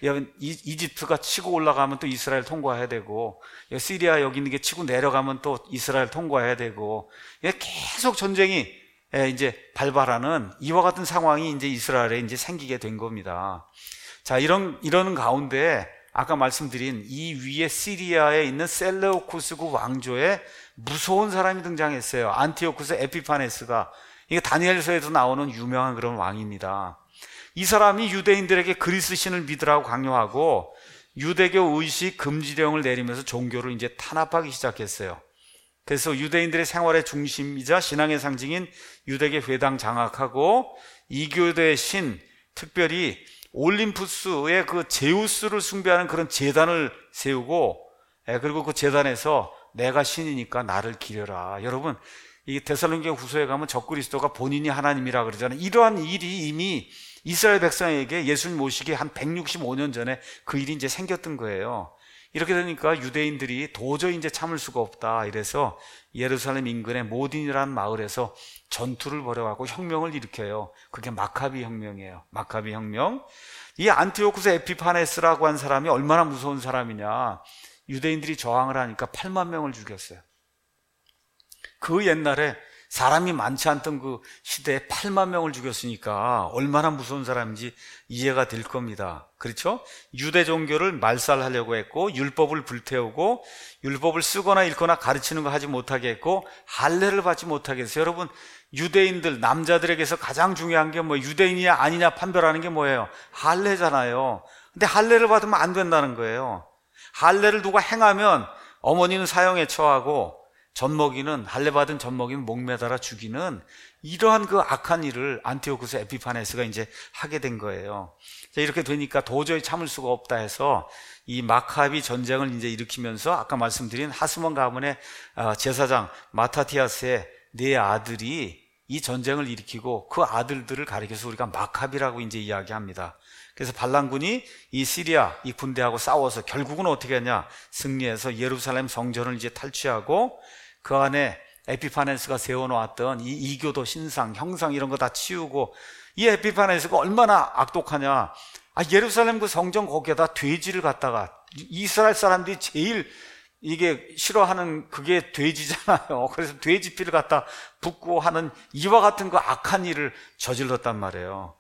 이집트가 치고 올라가면 또 이스라엘 통과해야 되고, 시리아 여기 있는 게 치고 내려가면 또 이스라엘 통과해야 되고, 계속 전쟁이 이제 발발하는 이와 같은 상황이 이제 이스라엘에 이제 생기게 된 겁니다. 자, 이러는 가운데 아까 말씀드린 이 위에 시리아에 있는 셀레우쿠스 그 왕조에 무서운 사람이 등장했어요. 안티오쿠스 에피파네스가. 이게 다니엘서에도 나오는 유명한 그런 왕입니다. 이 사람이 유대인들에게 그리스 신을 믿으라고 강요하고 유대교 의식 금지령을 내리면서 종교를 이제 탄압하기 시작했어요. 그래서 유대인들의 생활의 중심이자 신앙의 상징인 유대계 회당 장악하고 이교도의 신, 특별히 올림푸스의 그 제우스를 숭배하는 그런 제단을 세우고, 그리고 그 제단에서 내가 신이니까 나를 기려라. 여러분, 이 데살로니가 후서에 가면 적그리스도가 본인이 하나님이라 그러잖아요. 이러한 일이 이미 이스라엘 백성에게 예수님 오시기 한 165년 전에 그 일이 이제 생겼던 거예요. 이렇게 되니까 유대인들이 도저히 이제 참을 수가 없다. 이래서 예루살렘 인근의 모딘이라는 마을에서 전투를 벌여가고 혁명을 일으켜요. 그게 마카비 혁명이에요. 마카비 혁명. 이 안티오쿠스 에피파네스라고 한 사람이 얼마나 무서운 사람이냐. 유대인들이 저항을 하니까 8만 명을 죽였어요. 그 옛날에 사람이 많지 않던 그 시대에 8만 명을 죽였으니까 얼마나 무서운 사람인지 이해가 될 겁니다. 그렇죠? 유대 종교를 말살하려고 했고, 율법을 불태우고, 율법을 쓰거나 읽거나 가르치는 거 하지 못하게 했고, 할례를 받지 못하게 했어요. 여러분, 유대인들, 남자들에게서 가장 중요한 게 뭐 유대인이냐 아니냐 판별하는 게 뭐예요? 할례잖아요. 근데 할례를 받으면 안 된다는 거예요. 할례를 누가 행하면 어머니는 사형에 처하고 젖먹이는, 할례받은 젖먹이는 목매달아 죽이는 이러한 그 악한 일을 안티오쿠스 에피파네스가 이제 하게 된 거예요. 이렇게 되니까 도저히 참을 수가 없다 해서 이 마카비 전쟁을 이제 일으키면서 아까 말씀드린 하스몬 가문의 제사장 마타티아스의 4아들이 이 전쟁을 일으키고 그 아들들을 가리켜서 우리가 마카비라고 이제 이야기합니다. 그래서 반란군이 이 시리아 이 군대하고 싸워서 결국은 어떻게 했냐? 승리해서 예루살렘 성전을 이제 탈취하고 그 안에 에피파네스가 세워놓았던 이 이교도 신상, 형상 이런 거 다 치우고, 이 에피파네스가 얼마나 악독하냐. 예루살렘 그 성전 거기에다 돼지를 갖다가, 이스라엘 사람들이 제일 이게 싫어하는 그게 돼지잖아요. 그래서 돼지 피를 갖다 붓고 하는 이와 같은 그 악한 일을 저질렀단 말이에요.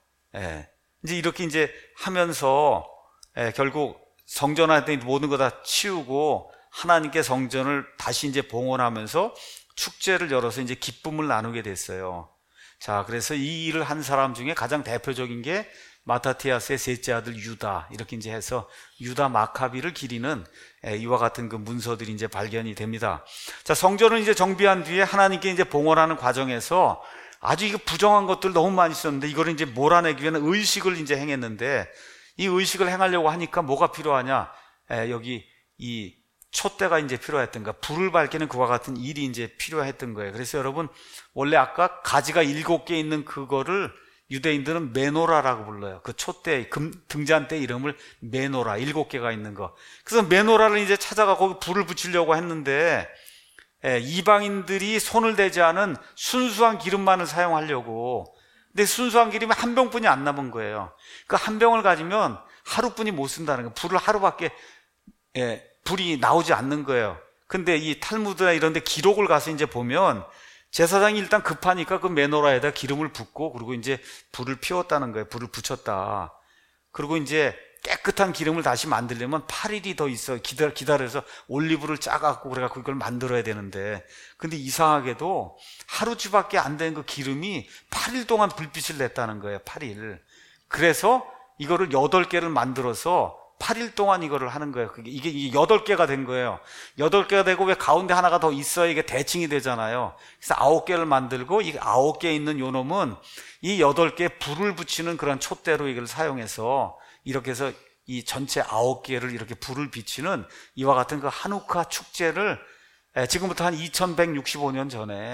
이제 이렇게 이제 하면서 결국 성전 안에 모든 거 다 치우고 하나님께 성전을 다시 이제 봉헌하면서 축제를 열어서 이제 기쁨을 나누게 됐어요. 자, 그래서 이 일을 한 사람 중에 가장 대표적인 게 마타티아스의 셋째 아들 유다, 이렇게 이제 해서 유다 마카비를 기리는 이와 같은 그 문서들이 이제 발견이 됩니다. 자, 성전을 이제 정비한 뒤에 하나님께 이제 봉헌하는 과정에서 아주 이거 부정한 것들 너무 많이 있었는데 이거를 이제 몰아내기 위해는 의식을 이제 행했는데, 이 의식을 행하려고 하니까 뭐가 필요하냐? 여기 이 촛대가 이제 필요했던 거야. 불을 밝히는 그와 같은 일이 이제 필요했던 거예요. 그래서 여러분, 원래 아까 가지가 7개 있는 그거를 유대인들은 메노라라고 불러요. 그 촛대, 등잔대 이름을 메노라, 7개가 있는 거. 그래서 메노라를 이제 찾아가 거기 불을 붙이려고 했는데, 이방인들이 손을 대지 않은 순수한 기름만을 사용하려고. 근데 순수한 기름이 한 병뿐이 안 남은 거예요. 그 한 병을 가지면 하루뿐이 못 쓴다는 거예요. 불을 하루밖에 불이 나오지 않는 거예요. 근데 이 탈무드나 이런 데 기록을 가서 이제 보면 제사장이 일단 급하니까 그 메노라에다 기름을 붓고 그리고 이제 불을 피웠다는 거예요. 불을 붙였다. 그리고 이제 깨끗한 기름을 다시 만들려면 8일이 더 있어. 기다려서 올리브를 짜갖고 그래갖고 이걸 만들어야 되는데, 근데 이상하게도 하루치밖에 안 된 그 기름이 8일 동안 불빛을 냈다는 거예요. 8일. 그래서 이거를 8개를 만들어서 8일 동안 이거를 하는 거예요. 이게 8개가 된 거예요. 8개가 되고 왜 가운데 하나가 더 있어야 이게 대칭이 되잖아요. 그래서 9개를 만들고 이 9개 있는 요 놈은 이 8개에 불을 붙이는 그런 촛대로 이걸 사용해서 이렇게 해서 이 전체 9개를 이렇게 불을 비치는 이와 같은 그 하누카 축제를 지금부터 한 2165년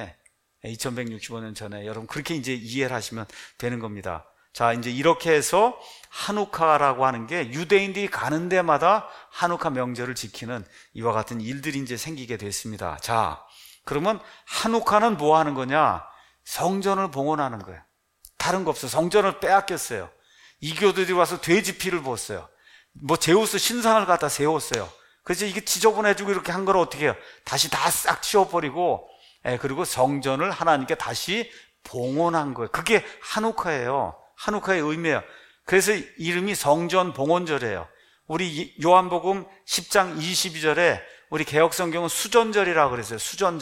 전에 여러분 그렇게 이제 이해를 하시면 되는 겁니다. 자, 이제 이렇게 해서 하누카라고 하는 게 유대인들이 가는 데마다 하누카 명절을 지키는 이와 같은 일들이 이제 생기게 됐습니다. 자, 그러면 하누카는 뭐 하는 거냐? 성전을 봉헌하는 거예요. 다른 거 없어요. 성전을 빼앗겼어요. 이교도들이 와서 돼지 피를 부었어요. 뭐 제우스 신상을 갖다 세웠어요. 그래서 이게 지저분해지고 이렇게 한 걸 어떻게 해요? 다시 다 싹 치워버리고, 그리고 성전을 하나님께 다시 봉헌한 거예요. 그게 하누카예요. 하누카의 의미예요. 그래서 이름이 성전 봉헌절이에요. 우리 요한복음 10장 22절에 우리 개역성경은 수전절이라고 그랬어요.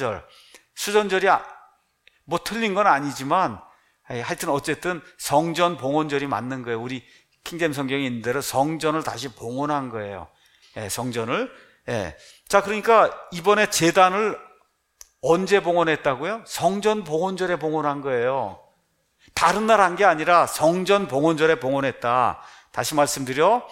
수전절이 뭐 틀린 건 아니지만 하여튼 어쨌든 성전 봉헌절이 맞는 거예요. 우리 킹제임 성경에 있는 대로 성전을 다시 봉헌한 거예요. 성전을. 자, 그러니까 이번에 제단을 언제 봉헌했다고요? 성전 봉헌절에 봉헌한 거예요. 다른 날 한 게 아니라 성전 봉헌절에 봉헌했다. 다시 말씀드려,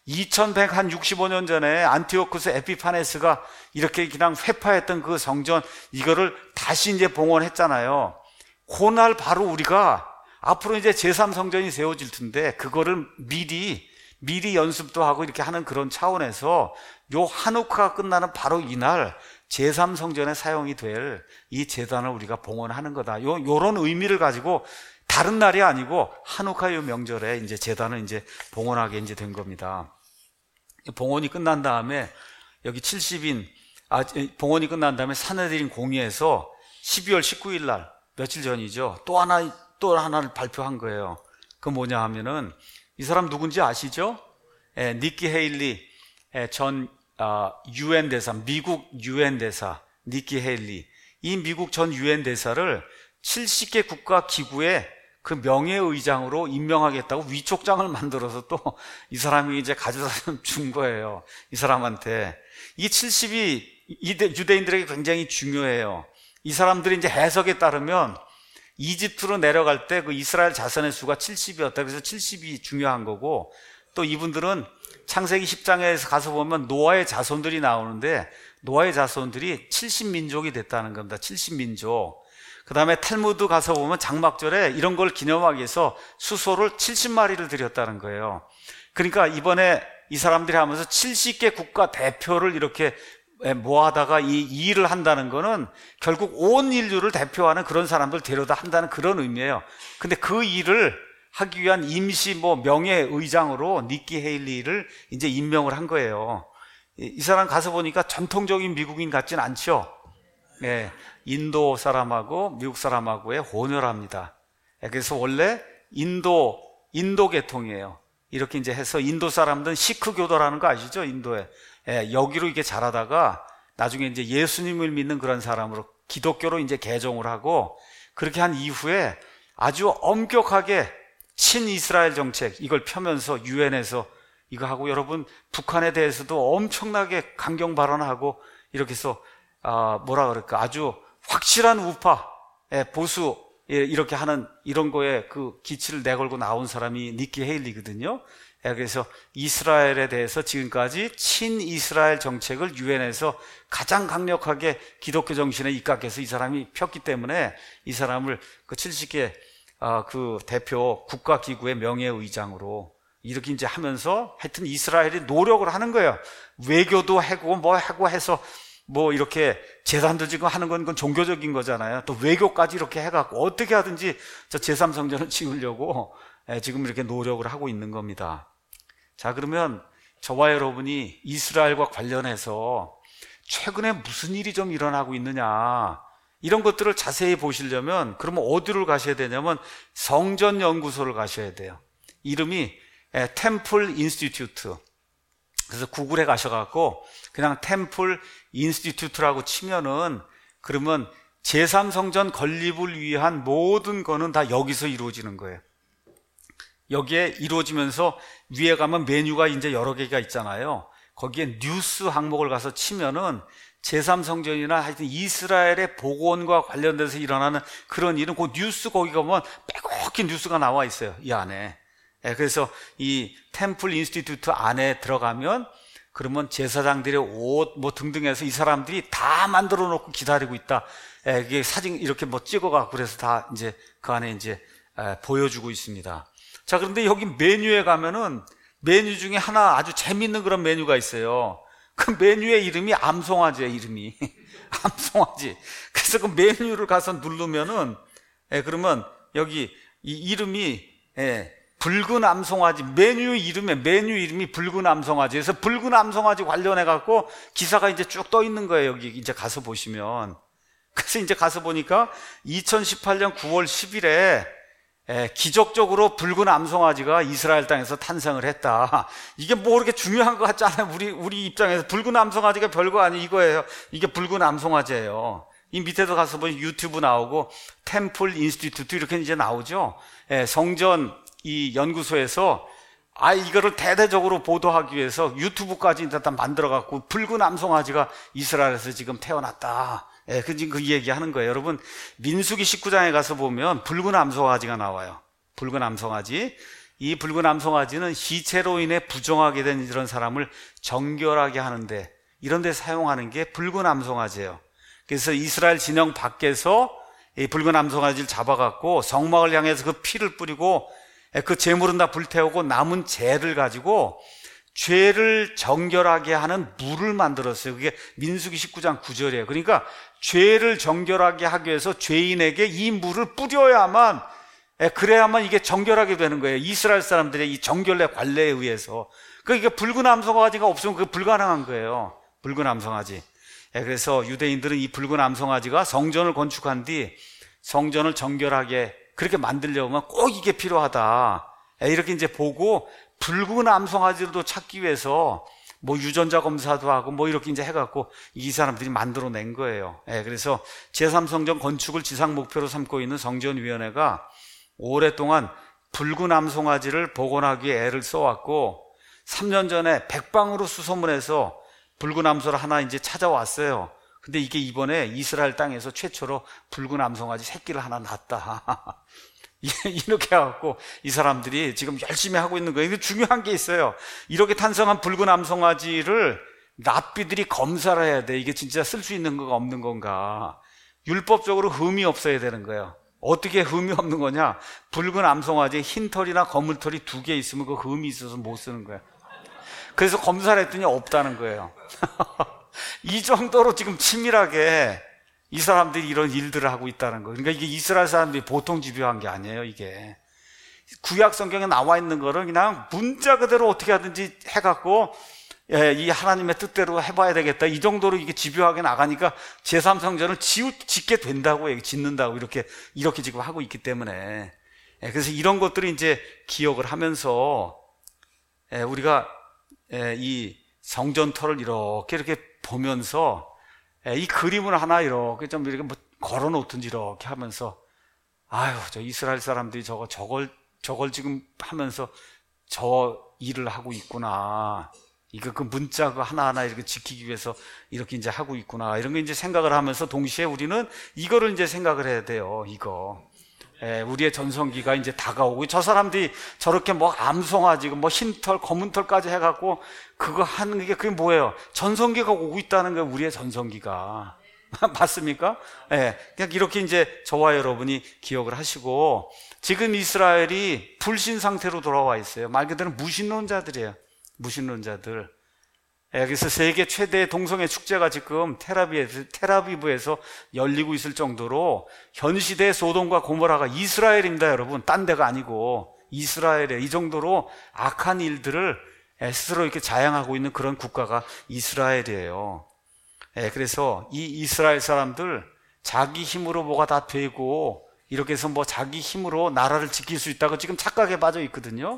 2165년 전에 안티오쿠스 에피파네스가 이렇게 그냥 회파했던 그 성전, 이거를 다시 이제 봉헌했잖아요. 그날 바로 우리가 앞으로 이제 제3성전이 세워질 텐데 그거를 미리 연습도 하고 이렇게 하는 그런 차원에서 요 하누카가 끝나는 바로 이날 제3성전에 사용이 될 이 제단을 우리가 봉헌하는 거다. 요런 의미를 가지고 다른 날이 아니고 하누카의 명절에 이제 제단을 이제 봉헌하게 이제 된 겁니다. 봉헌이 끝난 다음에 여기 70인 봉헌이 끝난 다음에 사내들인 공의에서 12월 19일 날 며칠 전이죠. 또 하나를 발표한 거예요. 그 뭐냐 하면은 이 사람 누군지 아시죠? 니키 헤일리 전 UN 대사, 미국 UN 대사 니키 헤일리. 이 미국 전 UN 대사를 70개 국가 기구의 그 명예의장으로 임명하겠다고 위촉장을 만들어서 또 이 사람이 이제 가져다 준 거예요. 이 사람한테. 이 70이 유대인들에게 굉장히 중요해요. 이 사람들이 이제 해석에 따르면 이집트로 내려갈 때 그 이스라엘 자손의 수가 70이었다. 그래서 70이 중요한 거고, 또 이분들은 창세기 10장에 가서 보면 노아의 자손들이 나오는데 노아의 자손들이 70민족이 됐다는 겁니다. 70민족. 그 다음에 탈무드 가서 보면 장막절에 이런 걸 기념하기 위해서 수소를 70마리를 드렸다는 거예요. 그러니까 이번에 이 사람들이 하면서 70개 국가 대표를 이렇게 모아다가 이 일을 한다는 거는 결국 온 인류를 대표하는 그런 사람들 데려다 한다는 그런 의미예요. 근데 그 일을 하기 위한 임시 명예의장으로 니키 헤일리를 이제 임명을 한 거예요. 이 사람 가서 보니까 전통적인 미국인 같진 않죠. 인도 사람하고 미국 사람하고의 혼혈합니다. 그래서 원래 인도 계통이에요. 이렇게 이제 해서 인도 사람들은 시크 교도라는 거 아시죠? 인도에. 여기로 이게 자라다가 나중에 이제 예수님을 믿는 그런 사람으로 기독교로 이제 개종을 하고, 그렇게 한 이후에 아주 엄격하게 친이스라엘 정책 이걸 펴면서 유엔에서 이거 하고, 여러분 북한에 대해서도 엄청나게 강경 발언하고 이렇게 해서 뭐라 그럴까, 아주 확실한 우파 보수 이렇게 하는 이런 거에 그 기치를 내걸고 나온 사람이 니키 헤일리거든요. 그래서 이스라엘에 대해서 지금까지 친이스라엘 정책을 유엔에서 가장 강력하게 기독교 정신에 입각해서 이 사람이 폈기 때문에 이 사람을 그 70개 그 대표 국가기구의 명예의장으로 이렇게 이제 하면서 하여튼 이스라엘이 노력을 하는 거예요. 외교도 하고 뭐 하고 해서 뭐 이렇게 제단도 지금 하는 건 종교적인 거잖아요. 또 외교까지 이렇게 해갖고 어떻게 하든지 저 제3성전을 지으려고 지금 이렇게 노력을 하고 있는 겁니다. 자, 그러면 저와 여러분이 이스라엘과 관련해서 최근에 무슨 일이 좀 일어나고 있느냐, 이런 것들을 자세히 보시려면 그러면 어디를 가셔야 되냐면 성전연구소를 가셔야 돼요. 이름이 템플 인스티튜트. 그래서 구글에 가셔갖고 그냥 템플 인스티튜트라고 치면은 그러면 제3성전 건립을 위한 모든 거는 다 여기서 이루어지는 거예요. 여기에 이루어지면서 위에 가면 메뉴가 이제 여러 개가 있잖아요. 거기에 뉴스 항목을 가서 치면은 제3성전이나 하여튼 이스라엘의 복원과 관련돼서 일어나는 그런 일은 그 뉴스 거기 가면 빼곡히 뉴스가 나와 있어요, 이 안에. 그래서 이 템플 인스티튜트 안에 들어가면 그러면 제사장들의 옷 뭐 등등 해서 이 사람들이 다 만들어 놓고 기다리고 있다. 이게 사진 이렇게 뭐 찍어가고 그래서 다 이제 그 안에 이제 보여주고 있습니다. 자, 그런데 여기 메뉴에 가면은 메뉴 중에 하나 아주 재밌는 그런 메뉴가 있어요. 그 메뉴의 이름이 암송아지예요, 이름이. 암송아지. 그래서 그 메뉴를 가서 누르면은 그러면 여기 이 이름이 붉은 암송아지, 메뉴 이름이 붉은 암송아지. 그래서 붉은 암송아지 관련해갖고 기사가 이제 쭉 떠 있는 거예요, 여기 이제 가서 보시면. 그래서 이제 가서 보니까 2018년 9월 10일에 기적적으로 붉은 암송아지가 이스라엘 땅에서 탄생을 했다. 이게 뭐 그렇게 중요한 것 같지 않아요? 우리 입장에서 붉은 암송아지가 별거 아니에요. 이거예요. 이게 붉은 암송아지예요. 이 밑에도 가서 보니 유튜브 나오고 템플 인스티튜트 이렇게 이제 나오죠. 성전 이 연구소에서 이거를 대대적으로 보도하기 위해서 유튜브까지 일단 만들어갖고 붉은 암송아지가 이스라엘에서 지금 태어났다. 그 얘기 하는 거예요. 여러분, 민수기 19장에 가서 보면 붉은 암송아지가 나와요. 붉은 암송아지. 이 붉은 암송아지는 시체로 인해 부정하게 된 이런 사람을 정결하게 하는데, 이런 데 사용하는 게 붉은 암송아지예요. 그래서 이스라엘 진영 밖에서 이 붉은 암송아지를 잡아갖고 성막을 향해서 그 피를 뿌리고 그 제물은 다 불태우고 남은 재를 가지고 죄를 정결하게 하는 물을 만들었어요. 그게 민수기 19장 9절이에요. 그러니까 죄를 정결하게 하기 위해서 죄인에게 이 물을 뿌려야만, 그래야만 이게 정결하게 되는 거예요. 이스라엘 사람들의 이 정결의 관례에 의해서. 그러니까 붉은 암송아지가 없으면 그게 불가능한 거예요. 붉은 암송아지. 그래서 유대인들은 이 붉은 암송아지가 성전을 건축한 뒤 성전을 정결하게 그렇게 만들려면 꼭 이게 필요하다. 이렇게 이제 보고 붉은 암송아지도 찾기 위해서 뭐 유전자 검사도 하고 뭐 이렇게 이제 해갖고 이 사람들이 만들어낸 거예요. 그래서 제3성전 건축을 지상 목표로 삼고 있는 성전위원회가 오랫동안 붉은 암송아지를 복원하기 위해 애를 써왔고 3년 전에 백방으로 수소문해서 붉은 암소를 하나 이제 찾아왔어요. 근데 이게 이번에 이스라엘 땅에서 최초로 붉은 암송아지 새끼를 하나 낳았다. 이렇게 해갖고 이 사람들이 지금 열심히 하고 있는 거예요. 중요한 게 있어요. 이렇게 탄생한 붉은 암송아지를 랍비들이 검사를 해야 돼. 이게 진짜 쓸 수 있는 건가 없는 건가. 율법적으로 흠이 없어야 되는 거예요. 어떻게 흠이 없는 거냐? 붉은 암송아지에 흰 털이나 검은 털이 2개 있으면 그 흠이 있어서 못 쓰는 거예요. 그래서 검사를 했더니 없다는 거예요. 이 정도로 지금 치밀하게 이 사람들이 이런 일들을 하고 있다는 거예요. 그러니까 이게 이스라엘 사람들이 보통 집요한 게 아니에요, 이게. 구약 성경에 나와 있는 거를 그냥 문자 그대로 어떻게 하든지 해갖고, 이 하나님의 뜻대로 해봐야 되겠다. 이 정도로 이게 집요하게 나가니까 제3성전을 짓게 된다고, 짓는다고 이렇게 지금 하고 있기 때문에. 그래서 이런 것들을 이제 기억을 하면서, 우리가 이 성전터를 이렇게 보면서 이 그림을 하나 이렇게 좀 이렇게 뭐 걸어 놓든지 이렇게 하면서 저 이스라엘 사람들이 저걸 지금 하면서 저 일을 하고 있구나. 이거 그 문자 그 하나하나 이렇게 지키기 위해서 이렇게 이제 하고 있구나. 이런 거 이제 생각을 하면서 동시에 우리는 이거를 이제 생각을 해야 돼요. 우리의 전성기가 이제 다가오고 저 사람들이 저렇게 뭐 암송아지, 뭐 흰털, 검은털까지 해갖고 그거 하는 게 그게 뭐예요? 전성기가 오고 있다는 거예요. 우리의 전성기가. 맞습니까? 그냥 이렇게 이제 저와 여러분이 기억을 하시고 지금 이스라엘이 불신 상태로 돌아와 있어요. 말 그대로 무신론자들이에요. 무신론자들. 그래서 세계 최대 동성애 축제가 지금 테라비브에서 열리고 있을 정도로 현 시대의 소돔과 고모라가 이스라엘입니다, 여러분. 딴 데가 아니고 이스라엘에 이 정도로 악한 일들을 스스로 이렇게 자행하고 있는 그런 국가가 이스라엘이에요. 그래서 이 이스라엘 사람들 자기 힘으로 뭐가 다 되고 이렇게 해서 뭐 자기 힘으로 나라를 지킬 수 있다고 지금 착각에 빠져 있거든요.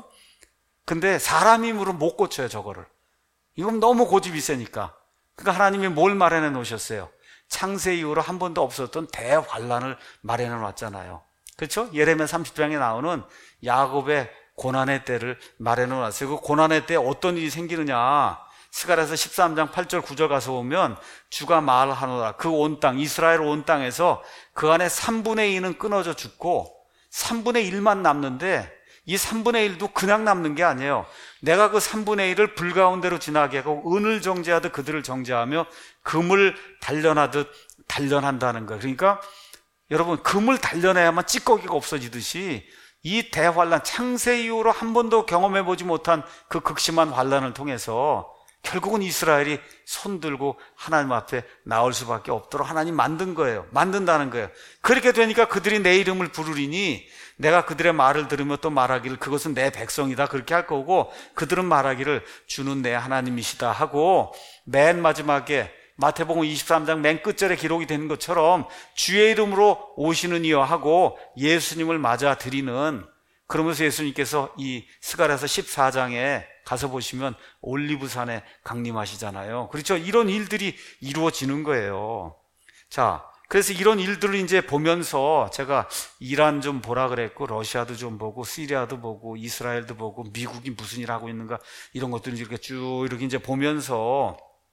근데 사람 힘으로 못 고쳐요, 저거를. 이건 너무 고집이 세니까. 그러니까 하나님이 뭘 마련해 놓으셨어요? 창세 이후로 한 번도 없었던 대환란을 마련해 놨잖아요. 그렇죠? 예레미야 30장에 나오는 야곱의 고난의 때를 마련해 놨어요. 그 고난의 때 어떤 일이 생기느냐? 스가랴서 13장 8절 9절 가서 보면 주가 말하노라. 그 온 땅, 이스라엘 온 땅에서 그 안에 3분의 2는 끊어져 죽고 3분의 1만 남는데 이 3분의 1도 그냥 남는 게 아니에요. 내가 그 3분의 1을 불 가운데로 지나게 하고 은을 정죄하듯 그들을 정죄하며 금을 단련하듯 단련한다는 거예요. 그러니까 여러분, 금을 단련해야만 찌꺼기가 없어지듯이 이 대환란, 창세 이후로 한 번도 경험해보지 못한 그 극심한 환란을 통해서 결국은 이스라엘이 손들고 하나님 앞에 나올 수밖에 없도록 하나님 만든 거예요. 만든다는 거예요. 그렇게 되니까 그들이 내 이름을 부르리니 내가 그들의 말을 들으며 또 말하기를 그것은 내 백성이다 그렇게 할 거고, 그들은 말하기를 주는 내 하나님이시다 하고, 맨 마지막에 마태복음 23장 맨 끝절에 기록이 되는 것처럼 주의 이름으로 오시는 이여 하고 예수님을 맞아 드리는, 그러면서 예수님께서 이 스가랴서 14장에 가서 보시면 올리브산에 강림하시잖아요. 그렇죠? 이런 일들이 이루어지는 거예요. 자, 그래서 이런 일들을 이제 보면서 제가 이란 좀 보라 그랬고, 러시아도 좀 보고, 시리아도 보고, 이스라엘도 보고, 미국이 무슨 일 하고 있는가, 이런 것들을 이렇게 쭉 이렇게 이제 보면서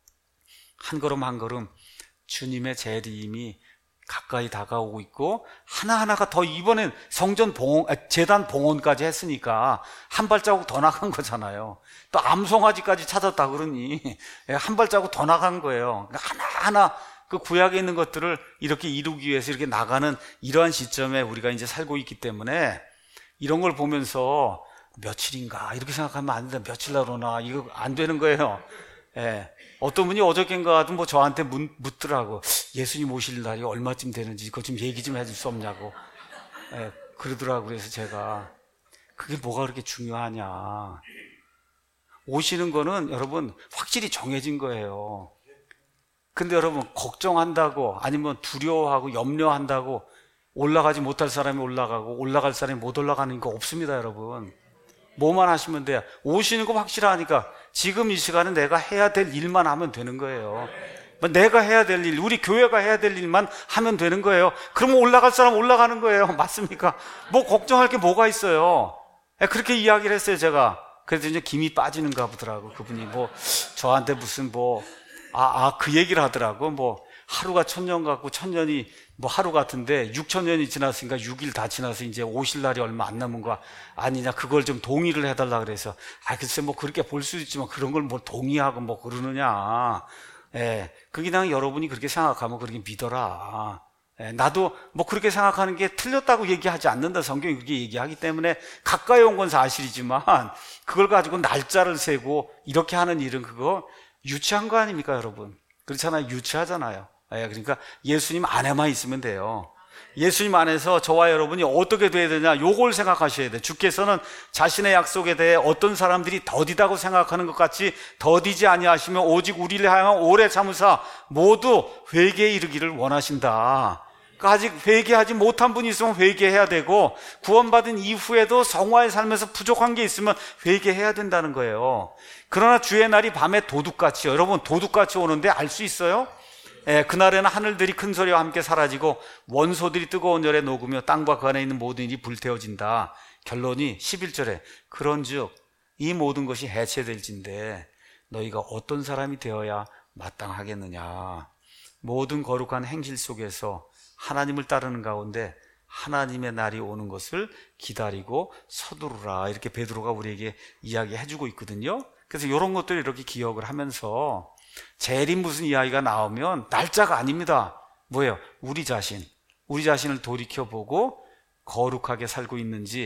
한 걸음 한 걸음 주님의 재림이 가까이 다가오고 있고, 하나하나가 더, 이번엔 재단 봉헌까지 했으니까 한 발자국 더 나간 거잖아요. 또 암송아지까지 찾았다 그러니 한 발자국 더 나간 거예요. 그러니까 하나하나 그 구약에 있는 것들을 이렇게 이루기 위해서 이렇게 나가는 이러한 시점에 우리가 이제 살고 있기 때문에 이런 걸 보면서 며칠인가 이렇게 생각하면 안 된다. 며칠 나로나 이거 안 되는 거예요. 어떤 분이 어저께인가도 뭐 저한테 묻더라고. 예수님 오실 날이 얼마쯤 되는지 그거 좀 얘기 좀 해줄 수 없냐고. 그러더라고. 그래서 제가 그게 뭐가 그렇게 중요하냐. 오시는 거는 여러분 확실히 정해진 거예요. 근데 여러분 걱정한다고 아니면 두려워하고 염려한다고 올라가지 못할 사람이 올라가고 올라갈 사람이 못 올라가는 거 없습니다, 여러분. 뭐만 하시면 돼요. 오시는 거 확실하니까 지금 이 시간은 내가 해야 될 일만 하면 되는 거예요. 내가 해야 될 일, 우리 교회가 해야 될 일만 하면 되는 거예요. 그러면 올라갈 사람 올라가는 거예요. 맞습니까? 뭐 걱정할 게 뭐가 있어요. 그렇게 이야기를 했어요, 제가. 그래서 이제 김이 빠지는가 보더라고. 그분이 뭐 저한테 무슨 그 얘기를 하더라고. 뭐 하루가 1000년 같고 1000년이 뭐 하루 같은데 6000년이 지났으니까 6일 다 지나서 이제 오실 날이 얼마 안 남은 거 아니냐, 그걸 좀 동의를 해달라 그래서 글쎄 뭐 그렇게 볼 수도 있지만 그런 걸 뭐 동의하고 뭐 그러느냐. 그게 그냥 여러분이 그렇게 생각하면 그렇게 믿어라. 나도 뭐 그렇게 생각하는 게 틀렸다고 얘기하지 않는다. 성경이 그렇게 얘기하기 때문에 가까이 온 건 사실이지만 그걸 가지고 날짜를 세고 이렇게 하는 일은 그거 유치한 거 아닙니까, 여러분? 그렇잖아요. 유치하잖아요. 그러니까 예수님 안에만 있으면 돼요. 예수님 안에서 저와 여러분이 어떻게 돼야 되냐, 요걸 생각하셔야 돼요. 주께서는 자신의 약속에 대해 어떤 사람들이 더디다고 생각하는 것 같이 더디지 아니하시며 오직 우리를 향한 오래 참으사 모두 회개에 이르기를 원하신다. 그러니까 아직 회개하지 못한 분이 있으면 회개해야 되고, 구원받은 이후에도 성화의 삶에서 부족한 게 있으면 회개해야 된다는 거예요. 그러나 주의 날이 밤에 도둑같이, 여러분 도둑같이 오는데 알 수 있어요? 그날에는 하늘들이 큰 소리와 함께 사라지고 원소들이 뜨거운 열에 녹으며 땅과 그 안에 있는 모든 일이 불태워진다. 결론이 11절에 그런즉 이 모든 것이 해체될진데 너희가 어떤 사람이 되어야 마땅하겠느냐. 모든 거룩한 행실 속에서 하나님을 따르는 가운데 하나님의 날이 오는 것을 기다리고 서두르라. 이렇게 베드로가 우리에게 이야기해주고 있거든요. 그래서 이런 것들을 이렇게 기억을 하면서 재림 무슨 이야기가 나오면 날짜가 아닙니다. 뭐예요? 우리 자신을 돌이켜보고 거룩하게 살고 있는지,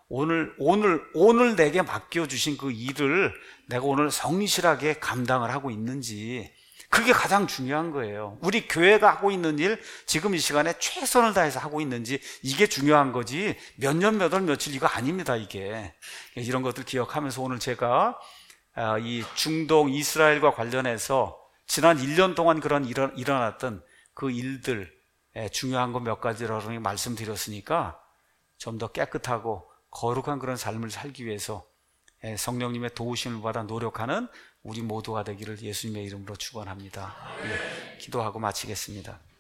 오늘 내게 맡겨주신 그 일을 내가 오늘 성실하게 감당을 하고 있는지, 그게 가장 중요한 거예요. 우리 교회가 하고 있는 일, 지금 이 시간에 최선을 다해서 하고 있는지, 이게 중요한 거지 몇 년, 몇 월, 며칠 이거 아닙니다. 이게 이런 것들 기억하면서 오늘 제가 이 중동 이스라엘과 관련해서 지난 1년 동안 일어났던 그 일들 중요한 거 몇 가지로 말씀드렸으니까 좀 더 깨끗하고 거룩한 그런 삶을 살기 위해서 성령님의 도우심을 받아 노력하는 우리 모두가 되기를 예수님의 이름으로 축원합니다. 기도하고 마치겠습니다.